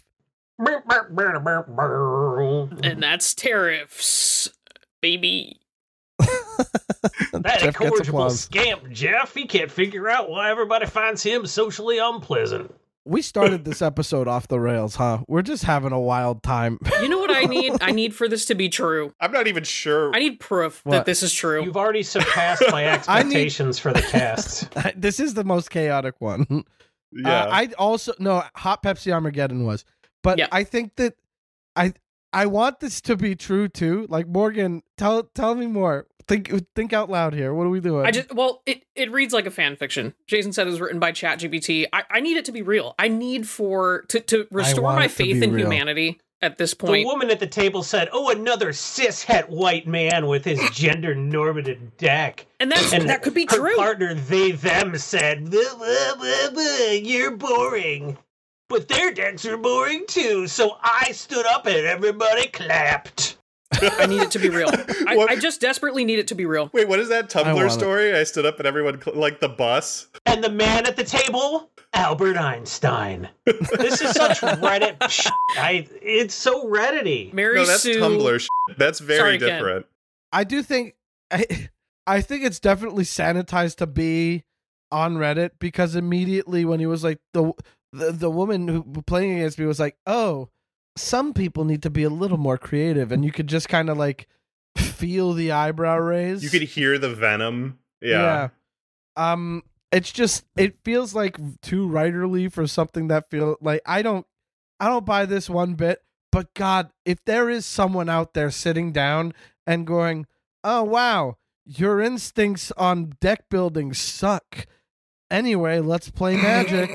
And that's tariffs, baby. That Jeff gets incorrigible applause. scamp, Jeff. He can't figure out why everybody finds him socially unpleasant. We started this episode off the rails, huh? We're just having a wild time. You know what I need? I need for this to be true. I'm not even sure. I need proof What? that this is true. You've already surpassed my expectations for the cast. This is the most chaotic one. Yeah. I also no Hot Pepsi Armageddon was, but Yeah. I think that I want this to be true too. Like Morgan, tell me more. Think out loud here. What are we doing? It reads like a fan fiction. Jason said it was written by ChatGPT. I need it to be real. I need to restore want my it to faith be in real. humanity at this The point. woman at the table said, "Oh, another cis-het white man with his gender-normative deck." And that could be her true. partner, them said, "Blah, blah, blah, blah, you're boring." But their decks are boring too, so I stood up and everybody clapped. I need it to be real. What? I just desperately need it to be real. Wait, what is that I want Tumblr it. story? I stood up and everyone, like the bus. And the man at the table, Albert Einstein. This is such Reddit shit. It's so Reddity. Mary No, that's Sue. Tumblr shit. That's very Sorry, Ken. different. I do think I think it's definitely sanitized to be on Reddit because immediately when he was like the woman who playing against me was like, oh, some people need to be a little more creative, and you could just kind of like feel the eyebrow raise. You could hear the venom. Yeah. It's just it feels like too writerly for something that feel like I don't buy this one bit. But God, if there is someone out there sitting down and going, "Oh wow, your instincts on deck building suck." Anyway, let's play Magic.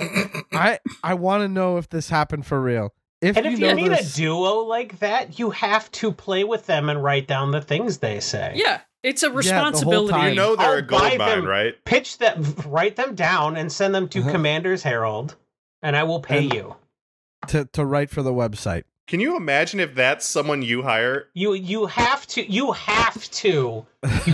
I want to know if this happened for real. And if you know need this, a duo like that, you have to play with them and write down the things they say. Yeah, it's a whole responsibility. time. You know they're I'll a gold buy mine, them. right? Pitch them, write them down, and send them to Commander's Herald, and I will pay And- you. to write for the website. Can you imagine if that's someone you hire? You have to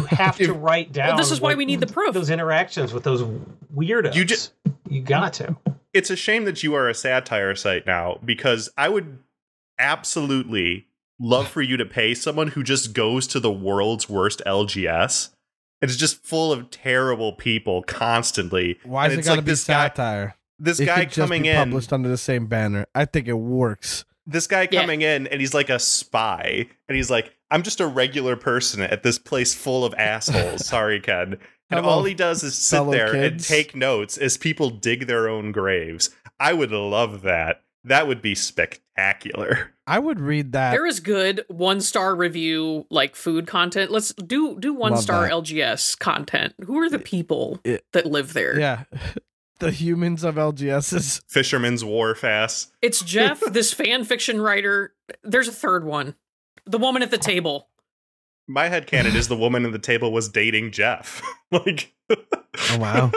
write down. Well, this is why what- we need the proof. Those interactions with those weirdos. You got to. It's a shame that you are a satire site now, because I would absolutely love for you to pay someone who just goes to the world's worst LGS. It's just full of terrible people constantly. Why And is it it's got to like be this guy, satire? this It guy could just coming be in, published under the same banner. I think it works. this guy Yeah. coming in, and he's like a spy, and he's like, "I'm just a regular person at this place full of assholes." Sorry, Ken. And Hello, all he does is sit fellow there and kids. take notes as people dig their own graves. I would love that. That would be spectacular. I would read that. There is good 1-star review like food content. Let's do 1-star that. LGS content. Who are the people It- that live there? Yeah. The humans of LGS's. Fisherman's Wharf ass. It's Jeff, this fan fiction writer. There's a third one. The woman at the table. My headcanon is the woman at the table was dating Jeff. Like, Oh, wow.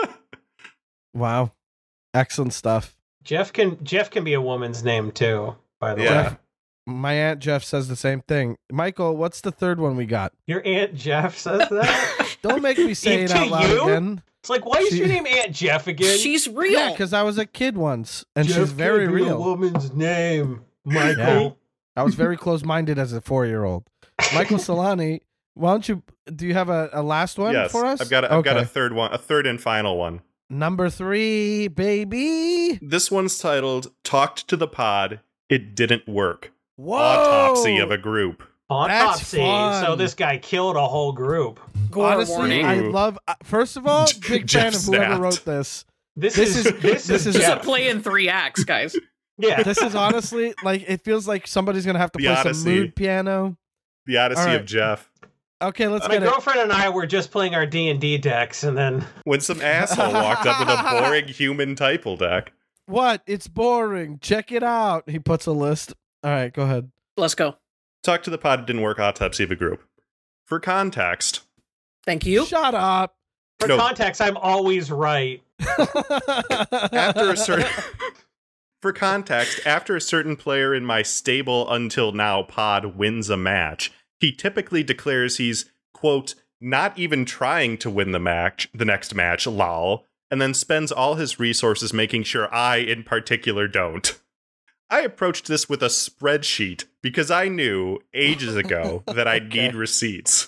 Wow. Excellent stuff. Jeff can be a woman's name too. By the Yeah. way, My Aunt Jeff says the same thing. Michael, what's the third one we got? your Aunt Jeff says that. Don't make me say it To out loud you? again. It's like, why is She- your name Aunt Jeff again? She's real. Yeah, because I was a kid once, and Jeff she's very can't be a real. woman's name, Michael. Yeah. I was very close-minded as a 4-year-old. Michael Solani, why don't you? Do you have a last one yes, for us? I've got a third one, a third and final one. Number 3, baby. This one's titled "Talked to the Pod. It Didn't Work." Whoa! Autopsy of a group. Autopsy. fun. So this guy killed a whole group. Gore Honestly, warning. I love. First of all, big Jeff fan of whoever snapped. wrote this. This This is is- this this is is- This is a Jeff. play in 3 acts, guys. Yeah. This is honestly like it feels like somebody's gonna have to The play Odyssey. some mood piano. The Odyssey All right. of Jeff. Okay, let's My get it. girlfriend and I were just playing our D&D decks, and then When some asshole walked up with a boring human typal deck. What? It's boring. Check it out. He puts a list. All right, go ahead. Let's go. Talk to the Pod Didn't Work autopsy of a group. For context, Thank you. Shut up. for No. context, I'm always right. after a certain for context, after a certain player in my stable until now pod wins a match, he typically declares he's, quote, not even trying to win the next match, lol, and then spends all his resources making sure I, in particular, don't. I approached this with a spreadsheet because I knew ages ago that I'd need receipts.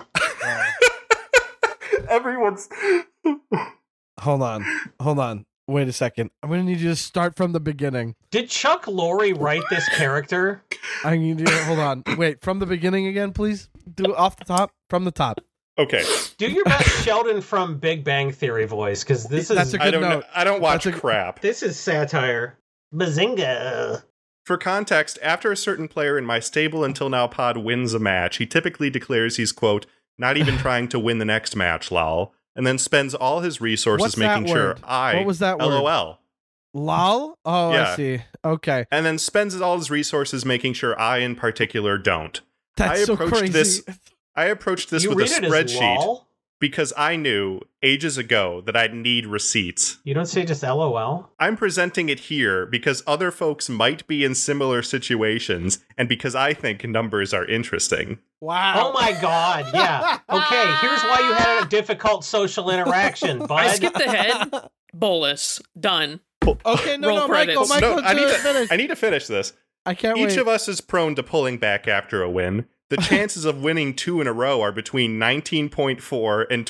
Everyone's... Hold on. Wait a second. I'm gonna need you to start from the beginning. Did Chuck Lorre write this character? I need you to hold on. Wait, from the beginning again, please. Do it off the top. From the top. Okay. Do your best Sheldon from Big Bang Theory voice, because this That's is a good note. I don't watch That's a- crap. this is satire. Bazinga! For context, after a certain player in my stable until now pod wins a match, he typically declares he's, quote, not even trying to win the next match, lol, and then spends all his resources What's that making sure word? I, What was that word? LOL, Lol? Oh, Yeah. I see. Okay. and then spends all his resources making sure I, in particular, don't. That's I so approached crazy. this- I approached this You with a read it as spreadsheet lol? because I knew ages ago that I'd need receipts. You don't say just LOL? I'm presenting it here because other folks might be in similar situations and because I think numbers are interesting. Wow. Oh my god, yeah. Okay, here's why you had a difficult social interaction, bud. I skipped ahead. Bolus. Done. Okay, no, Roll Michael, credits. Michael, I do it, finish. need to finish this. I can't Each wait. of us is prone to pulling back after a win. The chances of winning 2 in a row are between 19.4 and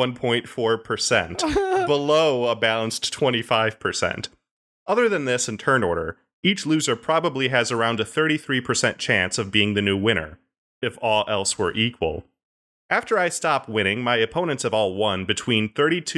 21.4%, below a balanced 25%. Other than this in turn order, each loser probably has around a 33% chance of being the new winner, if all else were equal. After I stop winning, my opponents have all won between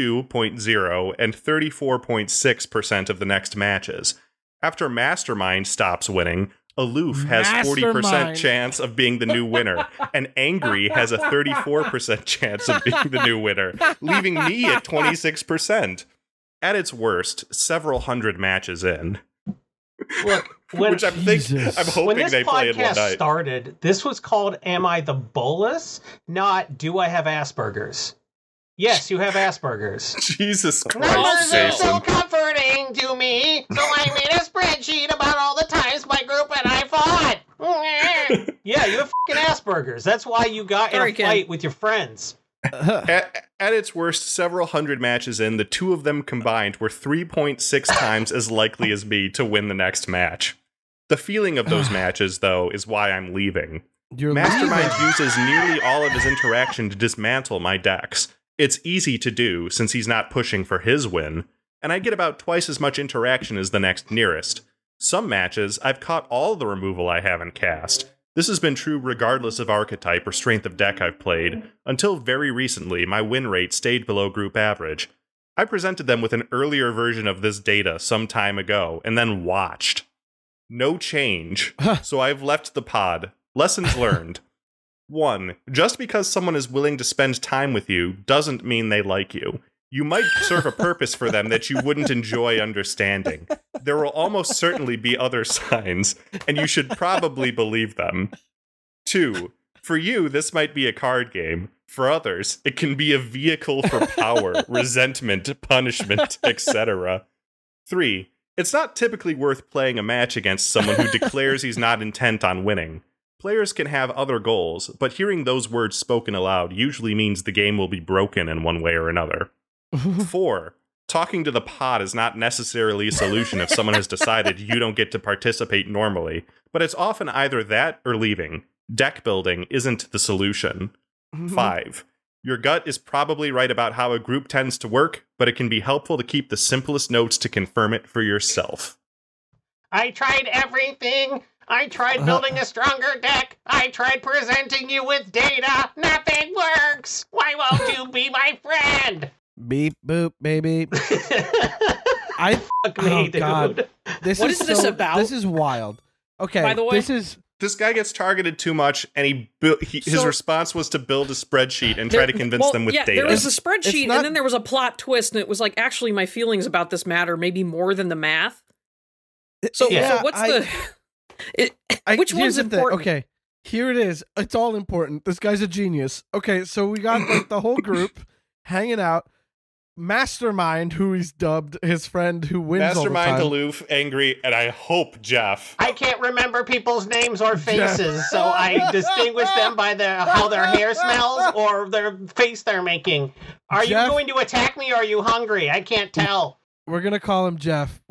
32.0 and 34.6% of the next matches. After Mastermind stops winning, Aloof has 40% Mastermind. chance of being the new winner, and Angry has a 34% chance of being the new winner, leaving me at 26%. At its worst, several hundred matches in. Look, when, Which I'm Jesus. hoping when this they play in one podcast night. started, this was called Am I the Bolus? Not Do I Have Asperger's? Yes, you have Asperger's. Jesus Numbers Christ, are Jason. so comforting to me, so I made a spreadsheet about all the times my group and I fought. Yeah, you have fucking Asperger's. That's why you got in Sorry, a Ken. fight with your friends. At its worst, several hundred matches in, the two of them combined were 3.6 times as likely as me to win the next match. The feeling of those matches, though, is why I'm leaving. You're Mastermind leaving. uses nearly all of his interaction to dismantle my decks. It's easy to do since he's not pushing for his win, and I get about twice as much interaction as the next nearest. Some matches, I've caught all the removal I haven't cast. This has been true regardless of archetype or strength of deck I've played. Until very recently, my win rate stayed below group average. I presented them with an earlier version of this data some time ago, and then watched. No change, so I've left the pod. Lessons learned. 1. Just because someone is willing to spend time with you doesn't mean they like you. You might serve a purpose for them that you wouldn't enjoy understanding. There will almost certainly be other signs, and you should probably believe them. 2. For you, this might be a card game. For others, it can be a vehicle for power, resentment, punishment, etc. 3. It's not typically worth playing a match against someone who declares he's not intent on winning. Players can have other goals, but hearing those words spoken aloud usually means the game will be broken in one way or another. 4. Talking to the pod is not necessarily a solution if someone has decided you don't get to participate normally, but it's often either that or leaving. Deck building isn't the solution. 5. Your gut is probably right about how a group tends to work, but it can be helpful to keep the simplest notes to confirm it for yourself. I tried everything. I tried building a stronger deck. I tried presenting you with data. Nothing works. Why won't you be my friend? Beep boop, baby. I Fuck me, Oh, dude. God. This What is is this so- about? This is wild. Okay, By the way- this is This guy gets targeted too much, and his response was to build a spreadsheet and try to convince them with data. There was a spreadsheet, and then there was a plot twist, and it was like, actually, my feelings about this matter maybe more than the math. So what's which one's important? Okay, here it is. It's all important. This guy's a genius. Okay, so we got like the whole group hanging out. Mastermind, who he's dubbed, his friend who wins Mastermind, all the time. aloof, angry, and I hope Jeff. I can't remember people's names or faces, so I distinguish them by how their hair smells or their face they're making. Are you going to attack me or are you hungry? I can't tell. We're going to call him Jeff.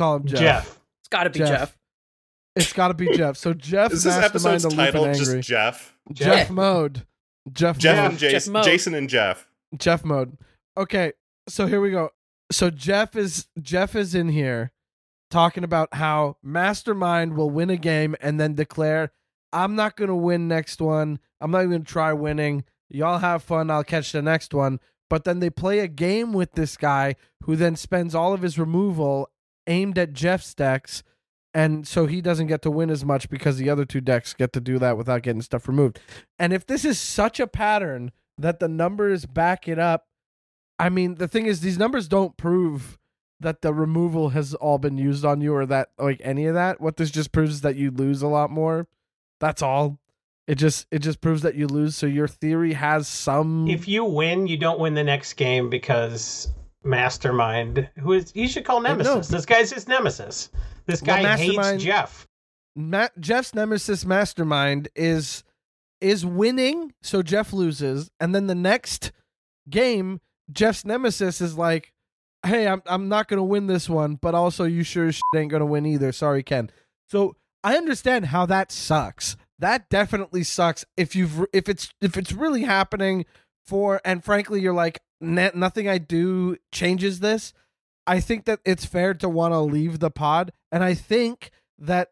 It's got to be Jeff. It's got to be Jeff. So Jeff, is this episode's title just Jeff? Jeff mode. Jeff and Jason and Jeff. Jeff mode. Okay. So here we go. So Jeff is in here talking about how Mastermind will win a game and then declare, I'm not going to win next one. I'm not even going to try winning. Y'all have fun. I'll catch the next one. But then they play a game with this guy who then spends all of his removal aimed at Jeff's decks. And so he doesn't get to win as much because the other two decks get to do that without getting stuff removed. And if this is such a pattern that the numbers back it up, I mean, the thing is, these numbers don't prove that the removal has all been used on you or that, like, any of that. What this just proves is that you lose a lot more. That's all. It just proves that you lose. So your theory has some. If you win, you don't win the next game because Mastermind, you should call Nemesis. This guy's his nemesis. This guy hates Jeff. Jeff's nemesis, Mastermind, is winning, so Jeff loses, and then the next game, Jeff's nemesis is like, hey, I'm not going to win this one, but also you sure as shit ain't going to win either. Sorry, Ken. So I understand how that sucks. That definitely sucks if it's really happening and frankly, you're like, nothing I do changes this. I think that it's fair to want to leave the pod. And I think that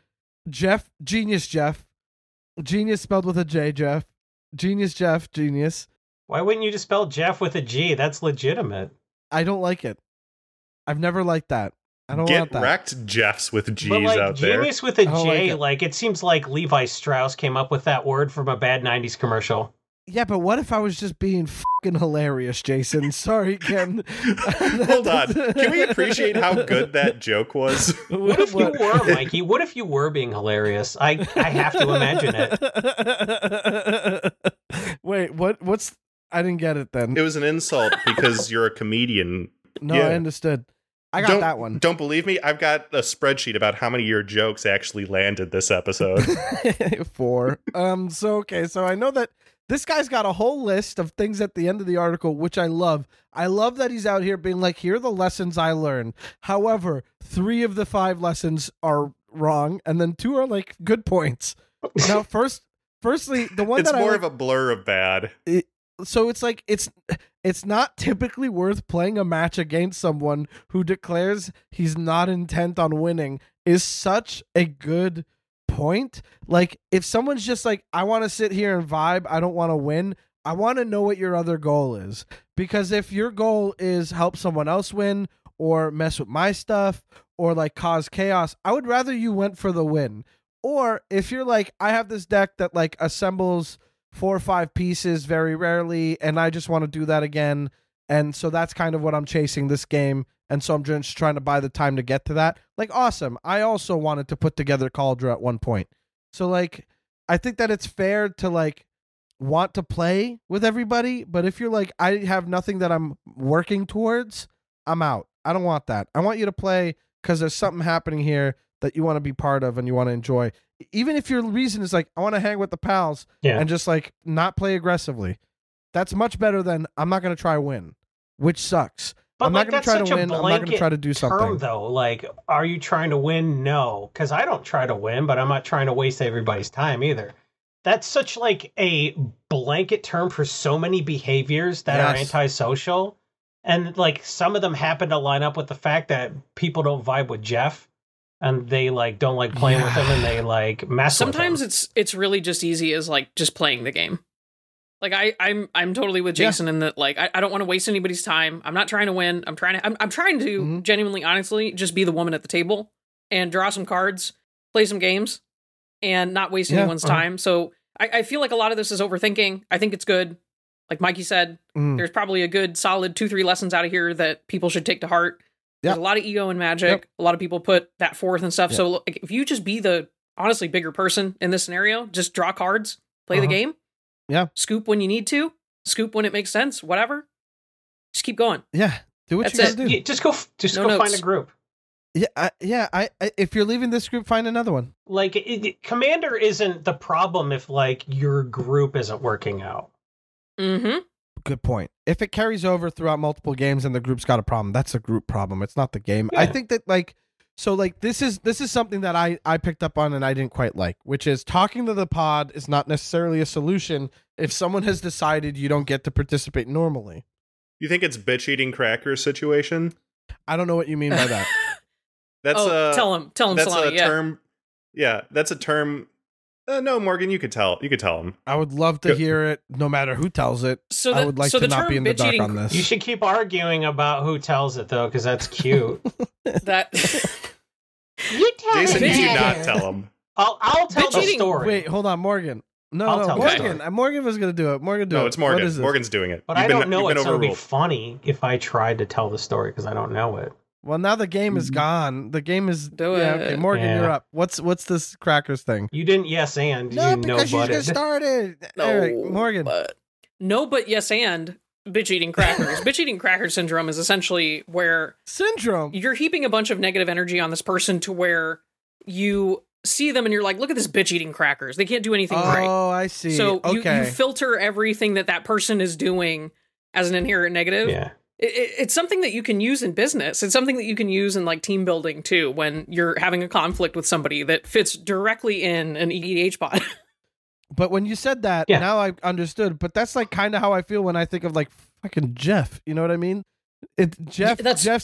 Genius spelled with a J, Genius. Why wouldn't you just spell Jeff with a G? That's legitimate. I don't like it. I've never liked that. I don't want that. Get wrecked, Jeffs with G's but like, out there. Genius with a J, like it seems like Levi Strauss came up with that word from a bad 90s commercial. Yeah, but what if I was just being fucking hilarious, Jason? Sorry, Ken. Hold on. Can we appreciate how good that joke was? What if you were, Mikey? What if you were being hilarious? I have to imagine it. Wait, what's... I didn't get it then. It was an insult because you're a comedian. No, yeah. I understood. I got that one. Don't believe me? I've got a spreadsheet about how many of your jokes actually landed this episode. 4. So I know that this guy's got a whole list of things at the end of the article, which I love. I love that he's out here being like, here are the lessons I learned. However, 3 of the 5 lessons are wrong, and then 2 are like good points. Now, firstly, the one it's that more of a blur of bad. So it's like it's not typically worth playing a match against someone who declares he's not intent on winning is such a good point. Like, if someone's just like, I want to sit here and vibe, I don't want to win, I want to know what your other goal is. Because if your goal is help someone else win or mess with my stuff or like cause chaos, I would rather you went for the win. Or if you're like, I have this deck that like assembles 4 or 5 pieces very rarely, and I just want to do that again. And so that's kind of what I'm chasing this game. And so I'm just trying to buy the time to get to that. Like, awesome. I also wanted to put together Cauldra at one point. So, like, I think that it's fair to, like, want to play with everybody. But if you're like, I have nothing that I'm working towards, I'm out. I don't want that. I want you to play because there's something happening here that you want to be part of and you want to enjoy. Even if your reason is like, I want to hang with the pals and just like not play aggressively. That's much better than I'm not going to try win, which sucks. But I'm like, not going to try to win. I'm not going to try to do something. Though, like, are you trying to win? No, because I don't try to win, but I'm not trying to waste everybody's time either. That's such like a blanket term for so many behaviors that are antisocial. And like some of them happen to line up with the fact that people don't vibe with Jeff. And they like don't like playing with him, and they like mess with him. Sometimes it's really just easy as like just playing the game. Like I'm totally with Jason in that, like I don't want to waste anybody's time. I'm not trying to win. I'm trying to genuinely, honestly, just be the woman at the table and draw some cards, play some games. and not waste anyone's time. So I feel like a lot of this is overthinking. I think it's good. Like Mikey said, there's probably a good solid 2-3 lessons out of here that people should take to heart. There's a lot of ego in Magic. A lot of people put that forth and stuff. So like, if you just be the honestly bigger person in this scenario, just draw cards, play the game. Yeah. Scoop when you need to, scoop when it makes sense, whatever. Just keep going. Yeah. Do what you gotta do. Yeah, just go find a group. Yeah, I if you're leaving this group, find another one. Like, Commander isn't the problem if, like, your group isn't working out. Mm-hmm. Good point. If it carries over throughout multiple games and the group's got a problem, that's a group problem. It's not the game. Yeah. I think that, like, so, like, this is something that I picked up on and I didn't quite like, which is talking to the pod is not necessarily a solution if someone has decided you don't get to participate normally. You think it's bitch eating crackers situation? I don't know what you mean by that. That's tell him, that's Solani, a term. Yeah, that's a term. No, Morgan, you could tell him. I would love to hear it, no matter who tells it. I would like to not be in the dark on this. You should keep arguing about who tells it, though, because that's cute. That you tell Jason, it. you do not tell him. I'll tell the story. Wait, hold on, Morgan. No, tell Morgan. Morgan was going to do it. Morgan, do it. No, it's Morgan. Morgan's doing it. But I don't know it, so it'd be funny if I tried to tell the story because I don't know it. Well, now the game is gone. The game is... Do it. Okay, Morgan, you're up. What's this crackers thing? You didn't yes and. No, because you just started. All right, Morgan. But yes and bitch eating crackers. Bitch eating cracker syndrome is essentially where... Syndrome? You're heaping a bunch of negative energy on this person to where you see them and you're like, look at this bitch eating crackers. They can't do anything right. Oh, I see. So okay. you filter everything that person is doing as an inherent negative. Yeah. It's something that you can use in business. It's something that you can use in like team building too, when you're having a conflict with somebody that fits directly in an EDH pod. But when you said that, now I understood. But that's like kind of how I feel when I think of like fucking Jeff. You know what I mean? Jeff's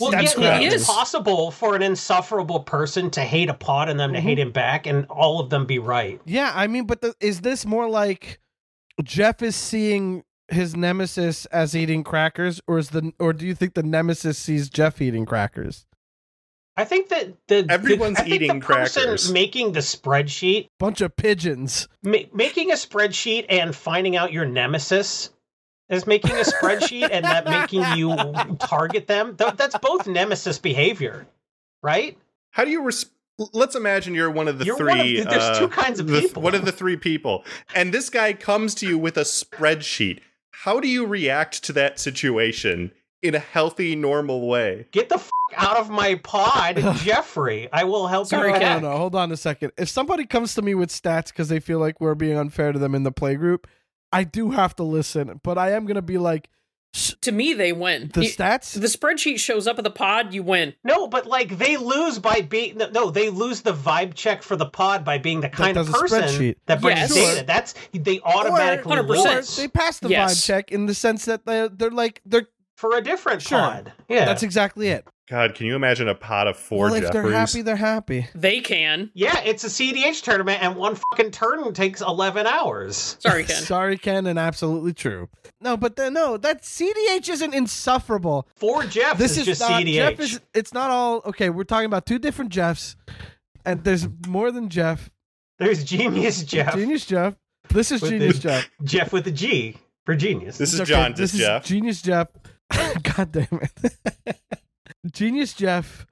it is possible for an insufferable person to hate a pod and them to hate him back, and all of them be right. Yeah, I mean, but is this more like Jeff is seeing his nemesis as eating crackers, or do you think the nemesis sees Jeff eating crackers? I think that everyone's eating person crackers. Making the spreadsheet, bunch of pigeons, making a spreadsheet and finding out your nemesis is making a spreadsheet and that making you target them. That's both nemesis behavior, right? How do you let's imagine you're one of the three. There's two kinds of people. One of the three people, and this guy comes to you with a spreadsheet. How do you react to that situation in a healthy, normal way? Get the out of my pod, Jeffrey. I will help you. No, hold on a second. If somebody comes to me with stats because they feel like we're being unfair to them in the playgroup, I do have to listen. But I am going to be like... To me, they win. The stats? The spreadsheet shows up at the pod, you win. No, but like they lose by being... No, they lose the vibe check for the pod by being the kind of person that brings data. That's... They automatically lose. They pass the vibe check in the sense that they're for a different pod. Yeah. That's exactly it. God, can you imagine a pod of four Jeffers? If they're happy, they're happy. They can. Yeah, it's a CDH tournament, and one fucking turn takes 11 hours. Sorry, Ken. Sorry, Ken, and absolutely true. No, but that CDH isn't insufferable. For Jeff, this is just not, CDH. It's not all... Okay, we're talking about two different Jeffs, and there's more than Jeff. There's Genius Jeff. Genius Jeff. This is Genius Jeff. Jeff with a G for Genius. This is John. This is Jeff. Genius Jeff. God damn it. Genius Jeff.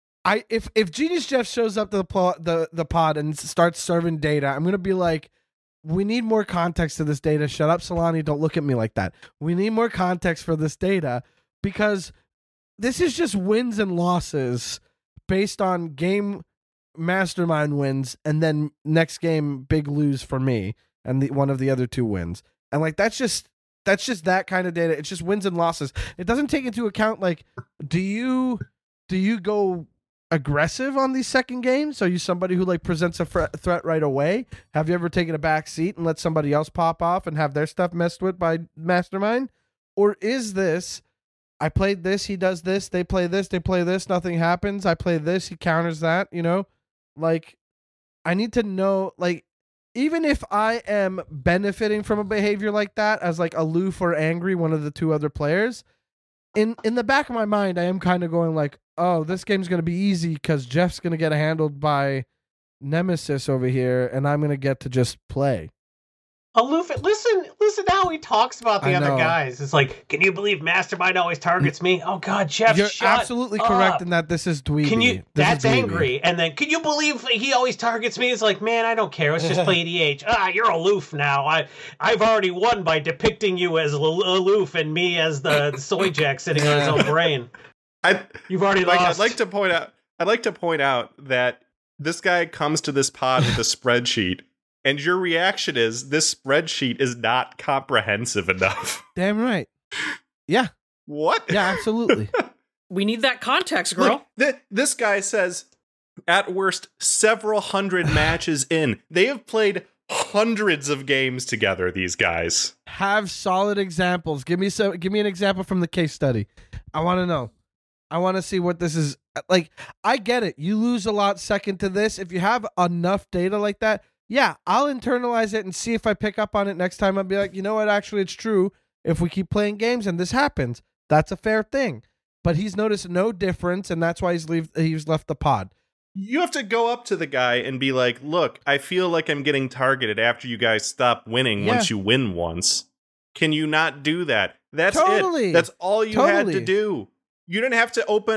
If Genius Jeff shows up to the pod and starts serving data, I'm gonna be like, we need more context to this data. Shut up, Solani. Don't look at me like that. We need more context for this data because this is just wins and losses based on game mastermind wins, and then next game big lose for me, and one of the other two wins, and like that's just that kind of data. It's just wins and losses. It doesn't take into account like, do you go aggressive on these second games? Are you somebody who like presents a threat right away? Have you ever taken a back seat and let somebody else pop off and have their stuff messed with by Mastermind? Or is this, I played this, he does this, they play this, nothing happens. I play this, he counters that, you know? Like, I need to know, like, even if I am benefiting from a behavior like that as like aloof or angry, one of the two other players, in the back of my mind, I am kind of going like, oh, this game's going to be easy because Jeff's going to get handled by nemesis over here, and I'm gonna get to just play. Aloof, listen how he talks about the other guys. It's like, can you believe Mastermind always targets me? Oh God, Jeff, you're shut absolutely up. correct in that this is dweeby. That's angry. And then, can you believe he always targets me? It's like, man, I don't care. Let's just play EDH. You're aloof now. I've already won by depicting you as aloof and me as the soy jack sitting on his own brain. You've already lost. I'd like to point out that this guy comes to this pod with a spreadsheet. And your reaction is, this spreadsheet is not comprehensive enough. Damn right. Yeah. What? Yeah, absolutely. We need that context, girl. Look, this guy says, at worst, several hundred matches in. They have played hundreds of games together, these guys. Have solid examples. Give me an example from the case study. I want to know. I want to see what this is. Like, I get it. You lose a lot second to this. If you have enough data like that, yeah, I'll internalize it and see if I pick up on it next time. I'll be like, you know what? Actually, it's true. If we keep playing games and this happens, that's a fair thing. But he's noticed no difference, and that's why he's left the pod. You have to go up to the guy and be like, look, I feel like I'm getting targeted after you guys stop winning once you win once. Can you not do that? That's it. That's all you had to do. You didn't have to open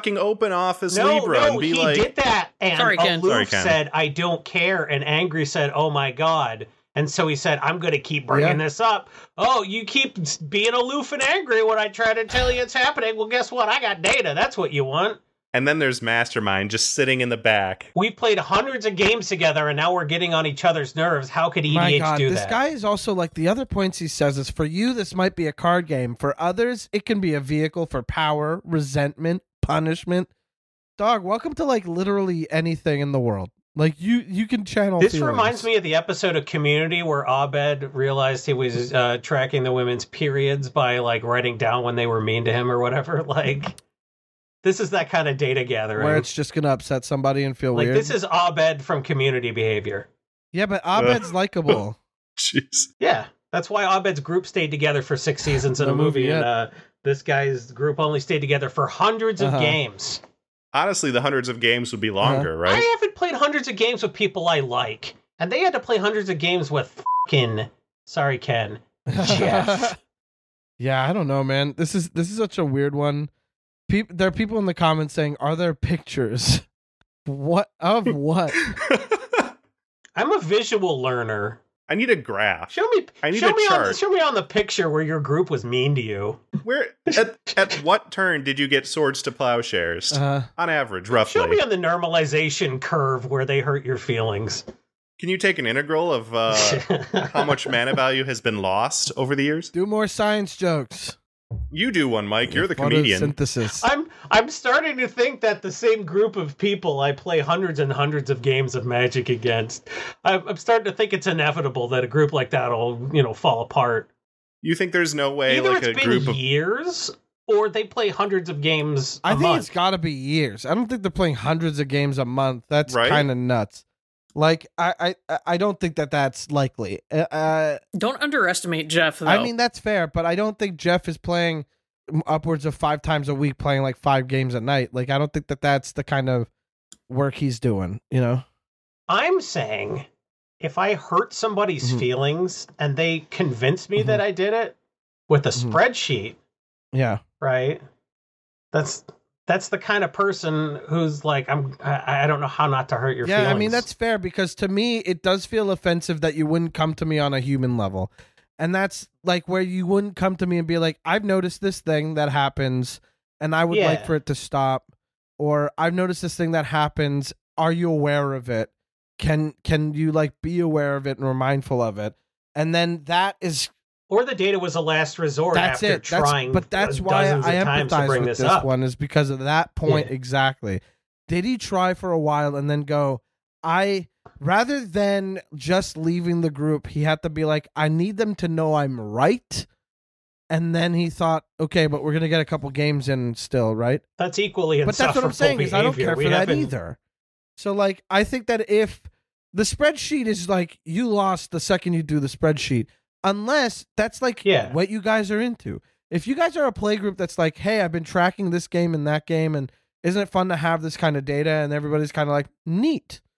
office Libra and be like... No, he did that. And Ken. Aloof said, I don't care. And Angry said, oh my God. And so he said, I'm going to keep bringing this up. Oh, you keep being aloof and angry when I try to tell you it's happening. Well, guess what? I got data. That's what you want. And then there's Mastermind just sitting in the back. We've played hundreds of games together, and now we're getting on each other's nerves. How could EDH do that? This guy is also like, the other points he says is, for you, this might be a card game. For others, it can be a vehicle for power, resentment, punishment. Dog, welcome to like literally anything in the world. Like you can channel this feelings. Reminds me of the episode of Community where Abed realized he was tracking the women's periods by like writing down when they were mean to him or whatever. Like... This is that kind of data gathering. Where it's just going to upset somebody and feel like weird. This is Abed from Community behavior. Yeah, but Abed's likable. Jeez. Yeah, that's why Abed's group stayed together for 6 seasons in a movie, and this guy's group only stayed together for hundreds of games. Honestly, the hundreds of games would be longer, right? I haven't played hundreds of games with people I like, and they had to play hundreds of games with sorry, Ken, Jeff. Yeah, I don't know, man. This is such a weird one. There are people in the comments saying, "Are there pictures? What of what?" I'm a visual learner. I need a graph. Show me a chart. Show me on the picture where your group was mean to you. Where at what turn did you get swords to plowshares? On average, roughly. Show me on the normalization curve where they hurt your feelings. Can you take an integral of how much mana value has been lost over the years? Do more science jokes. You do one, Mike. You're the comedian. Synthesis. I'm starting to think that the same group of people I play hundreds and hundreds of games of Magic against, I'm starting to think it's inevitable that a group like that will, fall apart. You think there's no way either like it's a been group of years or they play hundreds of games I think month. It's got to be years. I don't think they're playing hundreds of games a month. That's right? kind of nuts. Like, I don't think that's likely. Don't underestimate Jeff, though. I mean, that's fair, but I don't think Jeff is playing upwards of 5 times a week, playing like 5 games a night. Like, I don't think that's the kind of work he's doing, I'm saying if I hurt somebody's feelings and they convince me that I did it with a spreadsheet, right? That's the kind of person who's like, I don't know how not to hurt your feelings. Yeah, I mean, that's fair, because to me, it does feel offensive that you wouldn't come to me on a human level. And that's like where you wouldn't come to me and be like, I've noticed this thing that happens and I would like for it to stop. Or I've noticed this thing that happens. Are you aware of it? Can you like be aware of it and we're mindful of it? And then that is... Or the data was a last resort after trying but that's why I empathize with this one, is because of that point exactly. Did he try for a while and then go, rather than just leaving the group, he had to be like, I need them to know I'm right. And then he thought, okay, but we're going to get a couple games in still, right? That's equally insufferable. But that's what I'm saying, is I don't care for that either. So, like, I think that if the spreadsheet is like, you lost the second you do the spreadsheet, unless that's like what you guys are into. If you guys are a play group that's like, hey, I've been tracking this game and that game, and isn't it fun to have this kind of data? And everybody's kind of like, neat.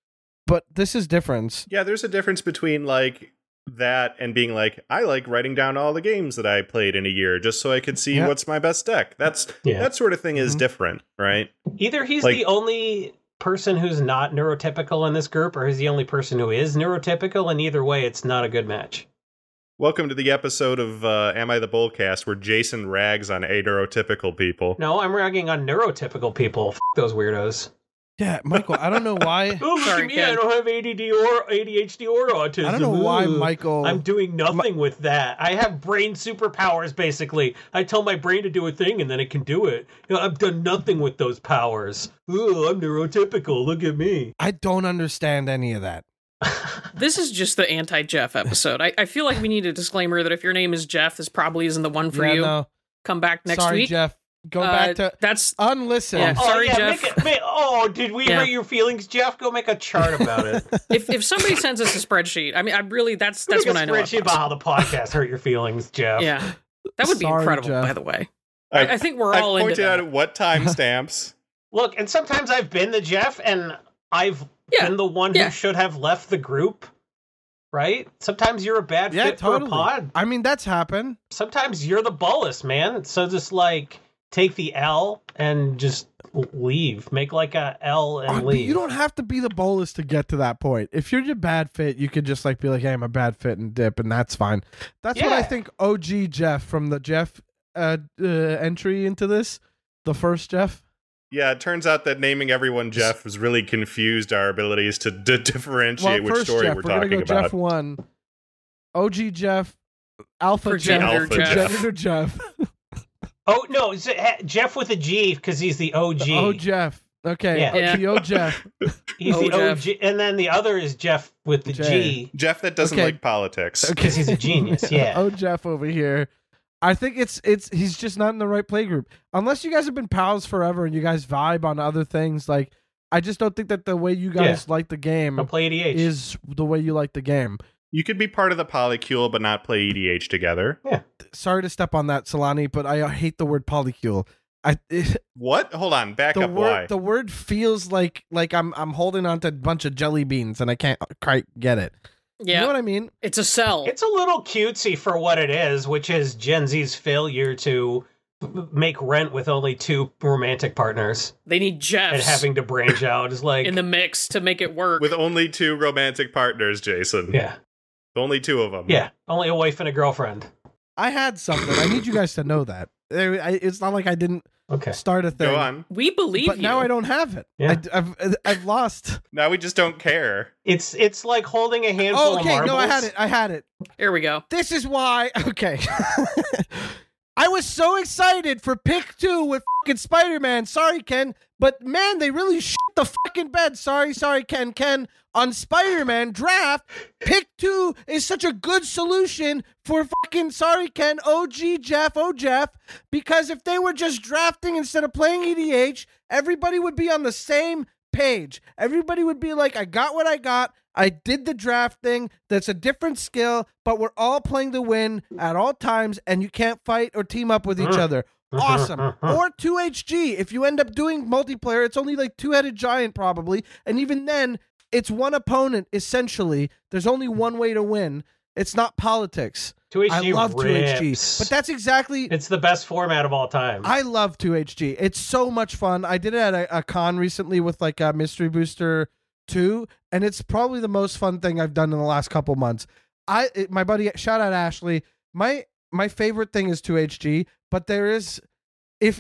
But this is different. Yeah, there's a difference between like that and being like, I like writing down all the games that I played in a year just so I could see what's my best deck. That sort of thing is different, right? Either he's the only person who's not neurotypical in this group, or he's the only person who is neurotypical, and either way, it's not a good match. Welcome to the episode of Am I the Bullcast, where Jason rags on neurotypical people. No, I'm ragging on neurotypical people. F*** those weirdos. Yeah, Michael, I don't know why. Oh, look at me, I don't have ADD or ADHD or autism. I don't know why, Michael. I'm doing nothing with that. I have brain superpowers, basically. I tell my brain to do a thing, and then it can do it. I've done nothing with those powers. Ooh, I'm neurotypical. Look at me. I don't understand any of that. This is just the anti-Jeff episode. I feel like we need a disclaimer that if your name is Jeff, this probably isn't the one for you. No. Come back next Sorry, week. Jeff. Go back to unlisten. Yeah, sorry, Jeff. Did we hurt your feelings, Jeff? Go make a chart about it. If somebody sends us a spreadsheet, I mean, I really that's when I know. Spreadsheet about how the podcast hurt your feelings, Jeff. Yeah, that would be incredible. Jeff. By the way, I think we're all into that. I pointed out what timestamps. Look, and sometimes I've been the Jeff, and I've been the one who should have left the group. Right? Sometimes you're a bad fit for a pod. I mean, that's happened. Sometimes you're the bullest, man. So just like take the L and just leave. Make like a L and leave. You don't have to be the bolus to get to that point. If you're a bad fit, you could just like be like, hey, I'm a bad fit and dip, and that's fine. That's what I think OG Jeff from the Jeff entry into this, the first Jeff. Yeah, it turns out that naming everyone Jeff has really confused our abilities to differentiate which story we're talking about. Jeff 1, OG Jeff, Alpha Jeff, Gender Jeff. Oh, no, it's Jeff with a G because he's the OG. Oh, Jeff. Okay, the O Jeff. He's the OG, and then the other is Jeff with the G. Jeff that doesn't like politics. Because he's a genius, Oh, Jeff over here. I think he's just not in the right play group. Unless you guys have been pals forever and you guys vibe on other things, like I just don't think that the way you guys like the game is the way you like the game. You could be part of the polycule but not play EDH together. Yeah. Sorry to step on that, Solani, but I hate the word polycule. What? Hold on, back up. Why? The word feels like I'm holding on to a bunch of jelly beans and I can't quite get it. Yeah. You know what I mean? It's a cell. It's a little cutesy for what it is, which is Gen Z's failure to make Rent with only 2 romantic partners. They need Jeffs. And having to branch out is like... in the mix to make it work. With only 2 romantic partners, Jason. Yeah. Only 2 of them. Yeah. Only a wife and a girlfriend. I had something. I need you guys to know that. It's not like I didn't start a thing. Go on. We believe but you. Now I don't have it. Yeah. I've lost. Now we just don't care. It's like holding a handful of marbles. No, I had it. Here we go. This is why. Okay. I was so excited for pick 2 with fucking Spider-Man. Sorry, Ken. But man, they really shit the fucking bed. Sorry, Ken. Ken, on Spider-Man draft, pick 2 is such a good solution for fucking, sorry, Ken, OG Jeff, because if they were just drafting instead of playing EDH, everybody would be on the same page. Everybody would be like, I got what I got. I did the draft thing. That's a different skill, but we're all playing to win at all times, and you can't fight or team up with each other. Awesome. Or 2HG. If you end up doing multiplayer, it's only like 2-headed giant probably, and even then, it's one opponent, essentially. There's only one way to win. It's not politics. 2HG I love rips. 2HG. But that's exactly... It's the best format of all time. I love 2HG. It's so much fun. I did it at a con recently with like a Mystery Booster 2, and it's probably the most fun thing I've done in the last couple months. My buddy, shout out Ashley, my favorite thing is 2HG, but there is... If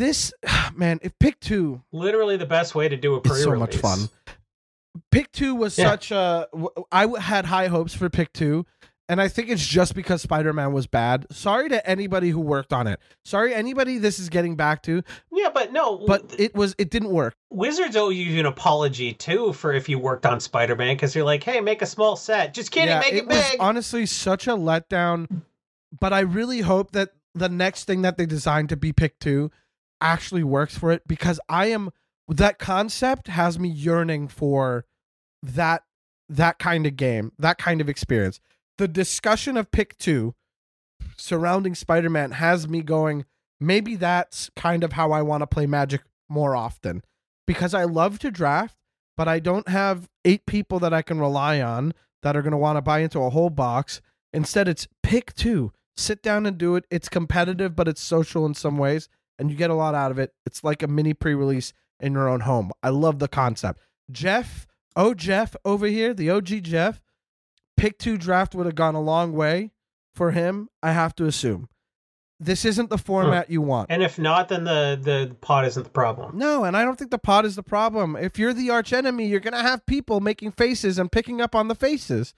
pick 2... Literally the best way to do a pre-release. It's so much fun. Pick 2 was such a... I had high hopes for Pick 2, and I think it's just because Spider-Man was bad. Sorry to anybody who worked on it. Sorry, anybody this is getting back to. Yeah, but no. But it didn't work. Wizards owe you an apology, too, for if you worked on Spider-Man, because you're like, hey, make a small set. Just kidding, make it big. Was honestly such a letdown, but I really hope that the next thing that they designed to be Pick 2 actually works for it, because that concept has me yearning for that kind of game, that kind of experience. The discussion of Pick 2 surrounding Spider-Man has me going, maybe that's kind of how I want to play Magic more often, because I love to draft, but I don't have 8 people that I can rely on that are going to want to buy into a whole box. Instead, it's pick 2, sit down and do it. It's competitive, but it's social in some ways, and you get a lot out of it. It's like a mini pre-release in your own home. I love the concept. Jeff over here, the OG Jeff, pick 2 draft would have gone a long way for him, I have to assume. This isn't the format you want. And if not, then the pod isn't the problem. No, and I don't think the pod is the problem. If you're the arch enemy, you're going to have people making faces and picking up on the faces.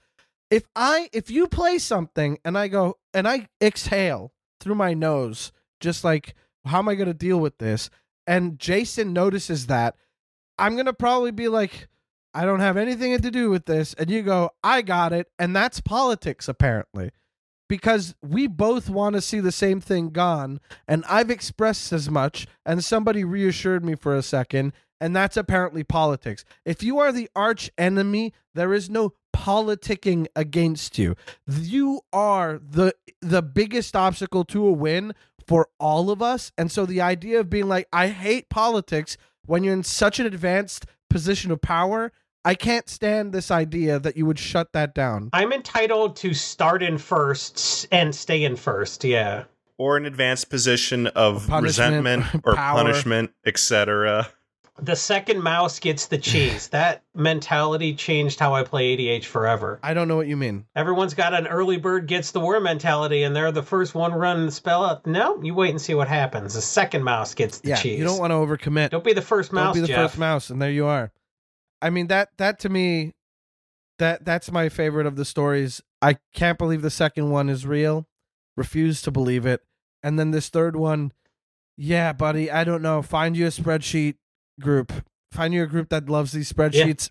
If you play something and I go and I exhale through my nose, just like, how am I going to deal with this? And Jason notices that, I'm going to probably be like, I don't have anything to do with this. And you go, I got it. And that's politics, apparently. Because we both want to see the same thing gone, and I've expressed as much, and somebody reassured me for a second, and that's apparently politics. If you are the arch enemy, there is no politicking against you. You are the biggest obstacle to a win for all of us, and so the idea of being like, I hate politics when you're in such an advanced position of power, I can't stand this idea that you would shut that down. I'm entitled to start in first and stay in first, yeah. Or an advanced position of resentment or punishment, etc. The second mouse gets the cheese. That mentality changed how I play ADH forever. I don't know what you mean. Everyone's got an early bird gets the worm mentality, and they're the first one running the spell out. No, you wait and see what happens. The second mouse gets the cheese. You don't want to overcommit. Don't be the first mouse, Don't be the Jeff. first mouse, and there you are. I mean, that to me, that's my favorite of the stories. I can't believe the second one is real. Refuse to believe it. And then this third one, yeah, buddy, I don't know. Find you a spreadsheet group. Find you a group that loves these spreadsheets.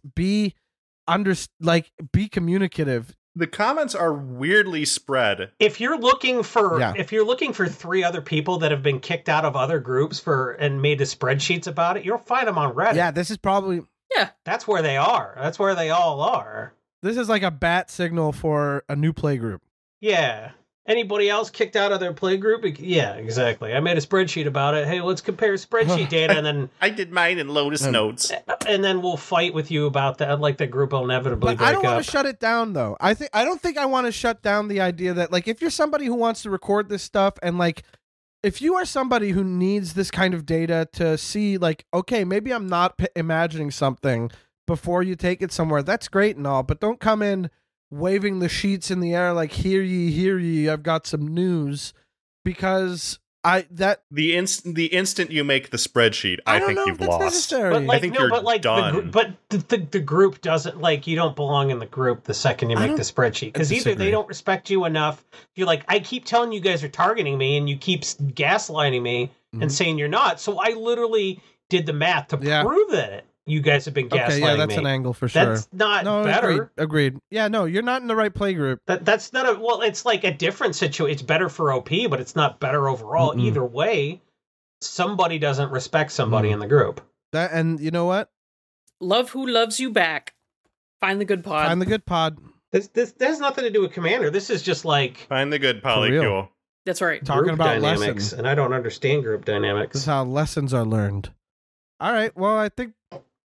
Yeah. Be communicative. The comments are weirdly spread. If you're looking for 3 other people that have been kicked out of other groups and made the spreadsheets about it, you'll find them on Reddit. Yeah, this is probably... Yeah. That's where they are. That's where they all are. This is like a bat signal for a new play group. Yeah. Anybody else kicked out of their play group? Yeah, exactly. I made a spreadsheet about it. Hey, let's compare spreadsheet data, and then... I did mine in Lotus Notes. And then we'll fight with you about that. Like, the group will inevitably break up. I don't want to shut it down, though. I don't think I want to shut down the idea that, like, if you're somebody who wants to record this stuff and, like, if you are somebody who needs this kind of data to see, like, okay, maybe I'm not imagining something before you take it somewhere, that's great and all, but don't come in waving the sheets in the air like, hear ye, I've got some news, because the instant you make the spreadsheet, I think you've lost. Necessary. I think you're done. The group doesn't, like, you don't belong in the group the second you make the spreadsheet, because either they don't respect you enough. You're like, I keep telling you guys are targeting me, and you keep gaslighting me and saying you're not. So I literally did the math to prove that you guys have been gaslighting me. Okay, yeah, that's an angle for sure. That's not better. Agreed. Yeah, no, you're not in the right play group. That's not it's like a different situation. It's better for OP, but it's not better overall. Either way, somebody doesn't respect somebody in the group. And you know what? Love who loves you back. Find the good pod. Find the good pod. This has nothing to do with Commander. This is just like... Find the good polycule. That's right. Talking group about dynamics, lessons. and I don't understand group dynamics. This is how lessons are learned. All right, well, I think...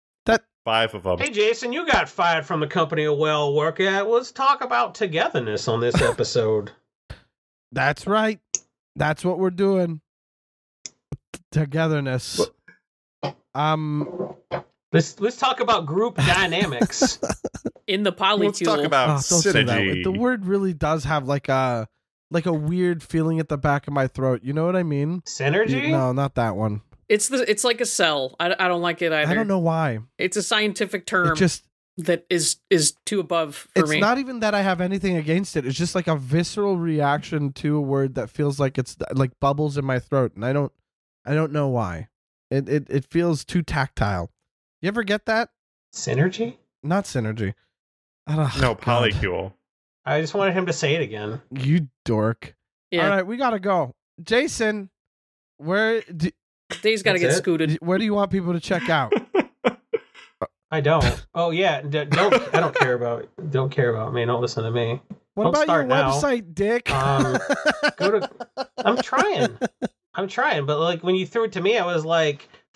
5 of them. Hey, Jason, you got fired from the company a well work at. Let's talk about togetherness on this episode. That's right. That's what we're doing. Togetherness. Let's talk about group dynamics. In the polycule. Let's talk about synergy. The word really does have like a weird feeling at the back of my throat. You know what I mean? Synergy? No, not that one. It's like a cell. I don't like it either. I don't know why. It's a scientific term that is too above for me. It's not even that I have anything against it. It's just like a visceral reaction to a word that feels like it's like bubbles in my throat, and I don't know why. It feels too tactile. You ever get that? Synergy? Not synergy. No, polycule. I just wanted him to say it again. You dork. Yeah. All right, we gotta go. Jason, Dave's got to get scooted. Where do you want people to check out? I don't. Oh yeah, I don't care about. Don't care about me. Don't listen to me. What Don't about your start now. website, Dick? Go to. I'm trying, but like when you threw it to me, I was like,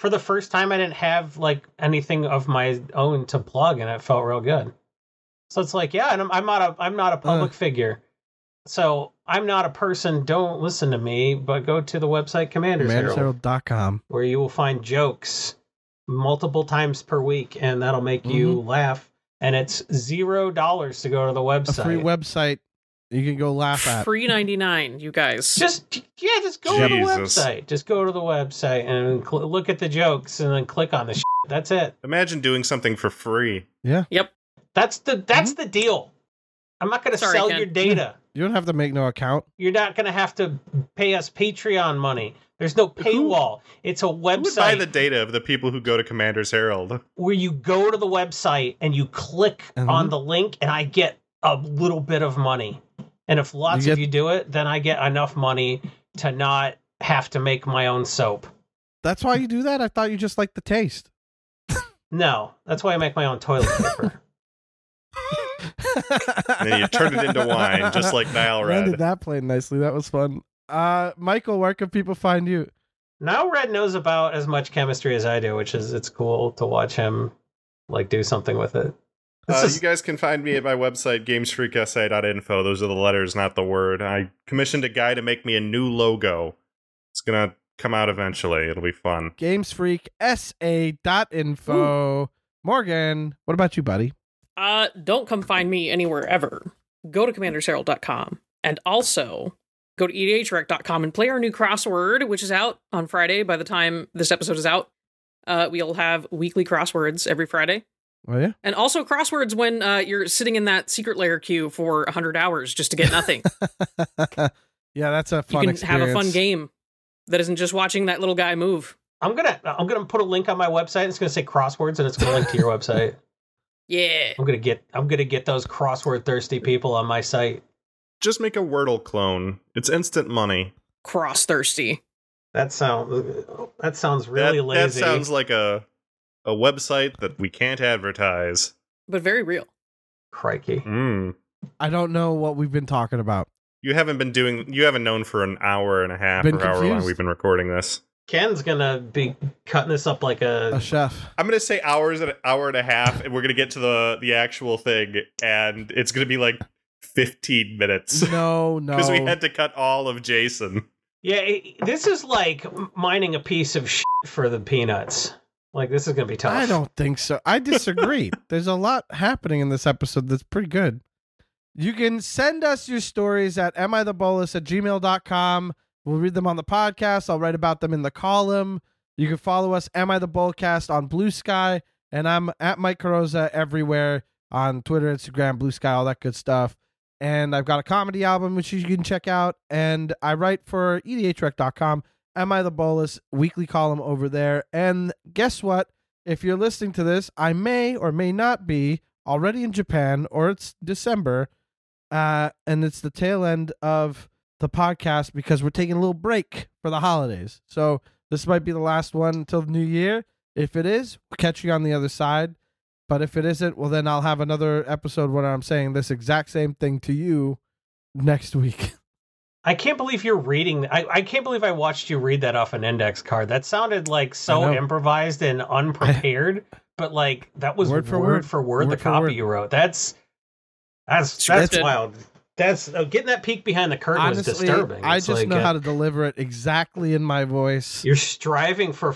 for the first time, I didn't have like anything of my own to plug, and it felt real good. So it's like, yeah, and I'm not a public figure, so I'm not a person. Don't listen to me, but go to the website CommandersHerald.com, where you will find jokes multiple times per week, and that'll make you laugh. And it's $0 to go to the website. A free website you can go laugh at. Free 99, you guys. Just go to the website. Just go to the website and look at the jokes, and then click on the shit. That's it. Imagine doing something for free. Yeah. Yep. That's the deal. I'm not going to sell Ken. your data. You don't have to make no account. You're not going to have to pay us Patreon money. There's no paywall. It's a website. Who would buy the data of the people who go to Commander's Herald? Where you go to the website and you click on the link, and I get a little bit of money. And if lots of you do it, then I get enough money to not have to make my own soap. That's why you do that? I thought you just liked the taste. No, that's why I make my own toilet paper. And then you turn it into wine, just like Nile Red. Landed that plane nicely. That was fun. Michael, where can people find you? Now Red knows about as much chemistry as I do, which is it's cool to watch him like do something with it. You guys can find me at my website, gamesfreaksa.info. Those are the letters, not the word. I commissioned a guy to make me a new logo. It's going to come out eventually. It'll be fun. Gamesfreaksa.info. Morgan, what about you, buddy? Don't come find me anywhere ever. Go to CommandersHerald.com. And also, go to EDHREC.com and play our new crossword, which is out on Friday. By the time this episode is out, we'll have weekly crosswords every Friday. Oh, yeah? And also crosswords when you're sitting in that secret layer queue for 100 hours just to get nothing. Yeah, that's a fun experience. You can have a fun game that isn't just watching that little guy move. I'm gonna put a link on my website. It's gonna say crosswords, and it's gonna link to your website. Yeah. I'm gonna get those crossword thirsty people on my site. Just make a Wordle clone. It's instant money. Cross thirsty. That sounds really lazy. That sounds like a website that we can't advertise. But very real. Crikey. I don't know what we've been talking about. You haven't known for an hour and a half Been or however long confused. we've been recording this. Ken's gonna be cutting this up like A chef. I'm gonna say hour and a half, and we're gonna get to the actual thing, and it's gonna be like 15 minutes. No. Because we had to cut all of Jason. Yeah, this is like mining a piece of shit for the peanuts. Like, this is gonna be tough. I don't think so. I disagree. There's a lot happening in this episode that's pretty good. You can send us your stories at amithebullis@gmail.com. We'll read them on the podcast. I'll write about them in the column. You can follow us, Am I the Bullcast, on Blue Sky, and I'm at Mike Carosa everywhere on Twitter, Instagram, Blue Sky, all that good stuff. And I've got a comedy album, which you can check out. And I write for EDHREC.com, Am I the Bolus weekly column over there. And guess what? If you're listening to this, I may or may not be already in Japan, or it's December, and it's the tail end of the podcast because we're taking a little break for the holidays. So this might be the last one until the new year. If it is, we'll catch you on the other side. But if it isn't, well, then I'll have another episode where I'm saying this exact same thing to you next week. I can't believe you're reading. I can't believe I watched you read that off an index card. That sounded like so improvised and unprepared. But like that was word for word the copy you wrote. That's wild. That's getting that peek behind the curtain. Honestly, was disturbing. I just know how to deliver it exactly in my voice. You're striving for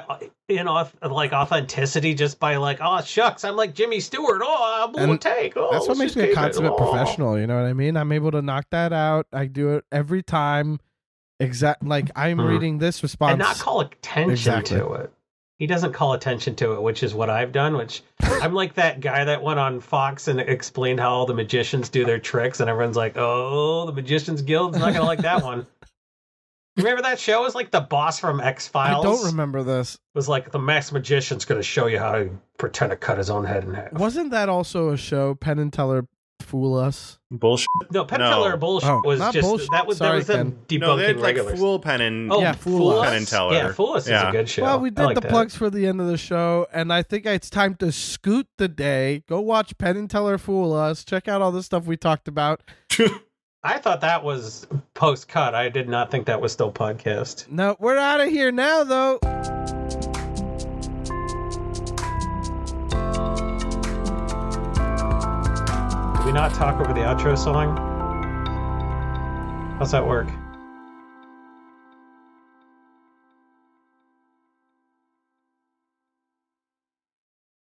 authenticity just by like, oh shucks, I'm like Jimmy Stewart. Oh, I'm a take. Oh, that's what makes me a consummate professional. You know what I mean? I'm able to knock that out. I do it every time. Like I'm reading this response and not call attention to it. He doesn't call attention to it, which is what I've done, which I'm like that guy that went on Fox and explained how all the magicians do their tricks, and everyone's like, oh, the Magicians Guild's not going to like that one. Remember that show? It was like the boss from X-Files. I don't remember this. It was like the Max Magician's going to show you how to pretend to cut his own head in half. Wasn't that also a show, Penn and Teller Fool Us? Bullshit. No, Penn and Teller bullshit was just bullshit. That was them debunking they had like regulars. Fool Penn and Fool Us. Penn and Teller. Yeah, Fool Us is a good show. Well, we did like the that. plugs for the end of the show, and I think it's time to scoot the day. Go watch Penn and Teller Fool Us. Check out all the stuff we talked about. I thought that was post-cut. I did not think that was still podcast. No, we're out of here now, though. we not talk over the outro song? How's that work?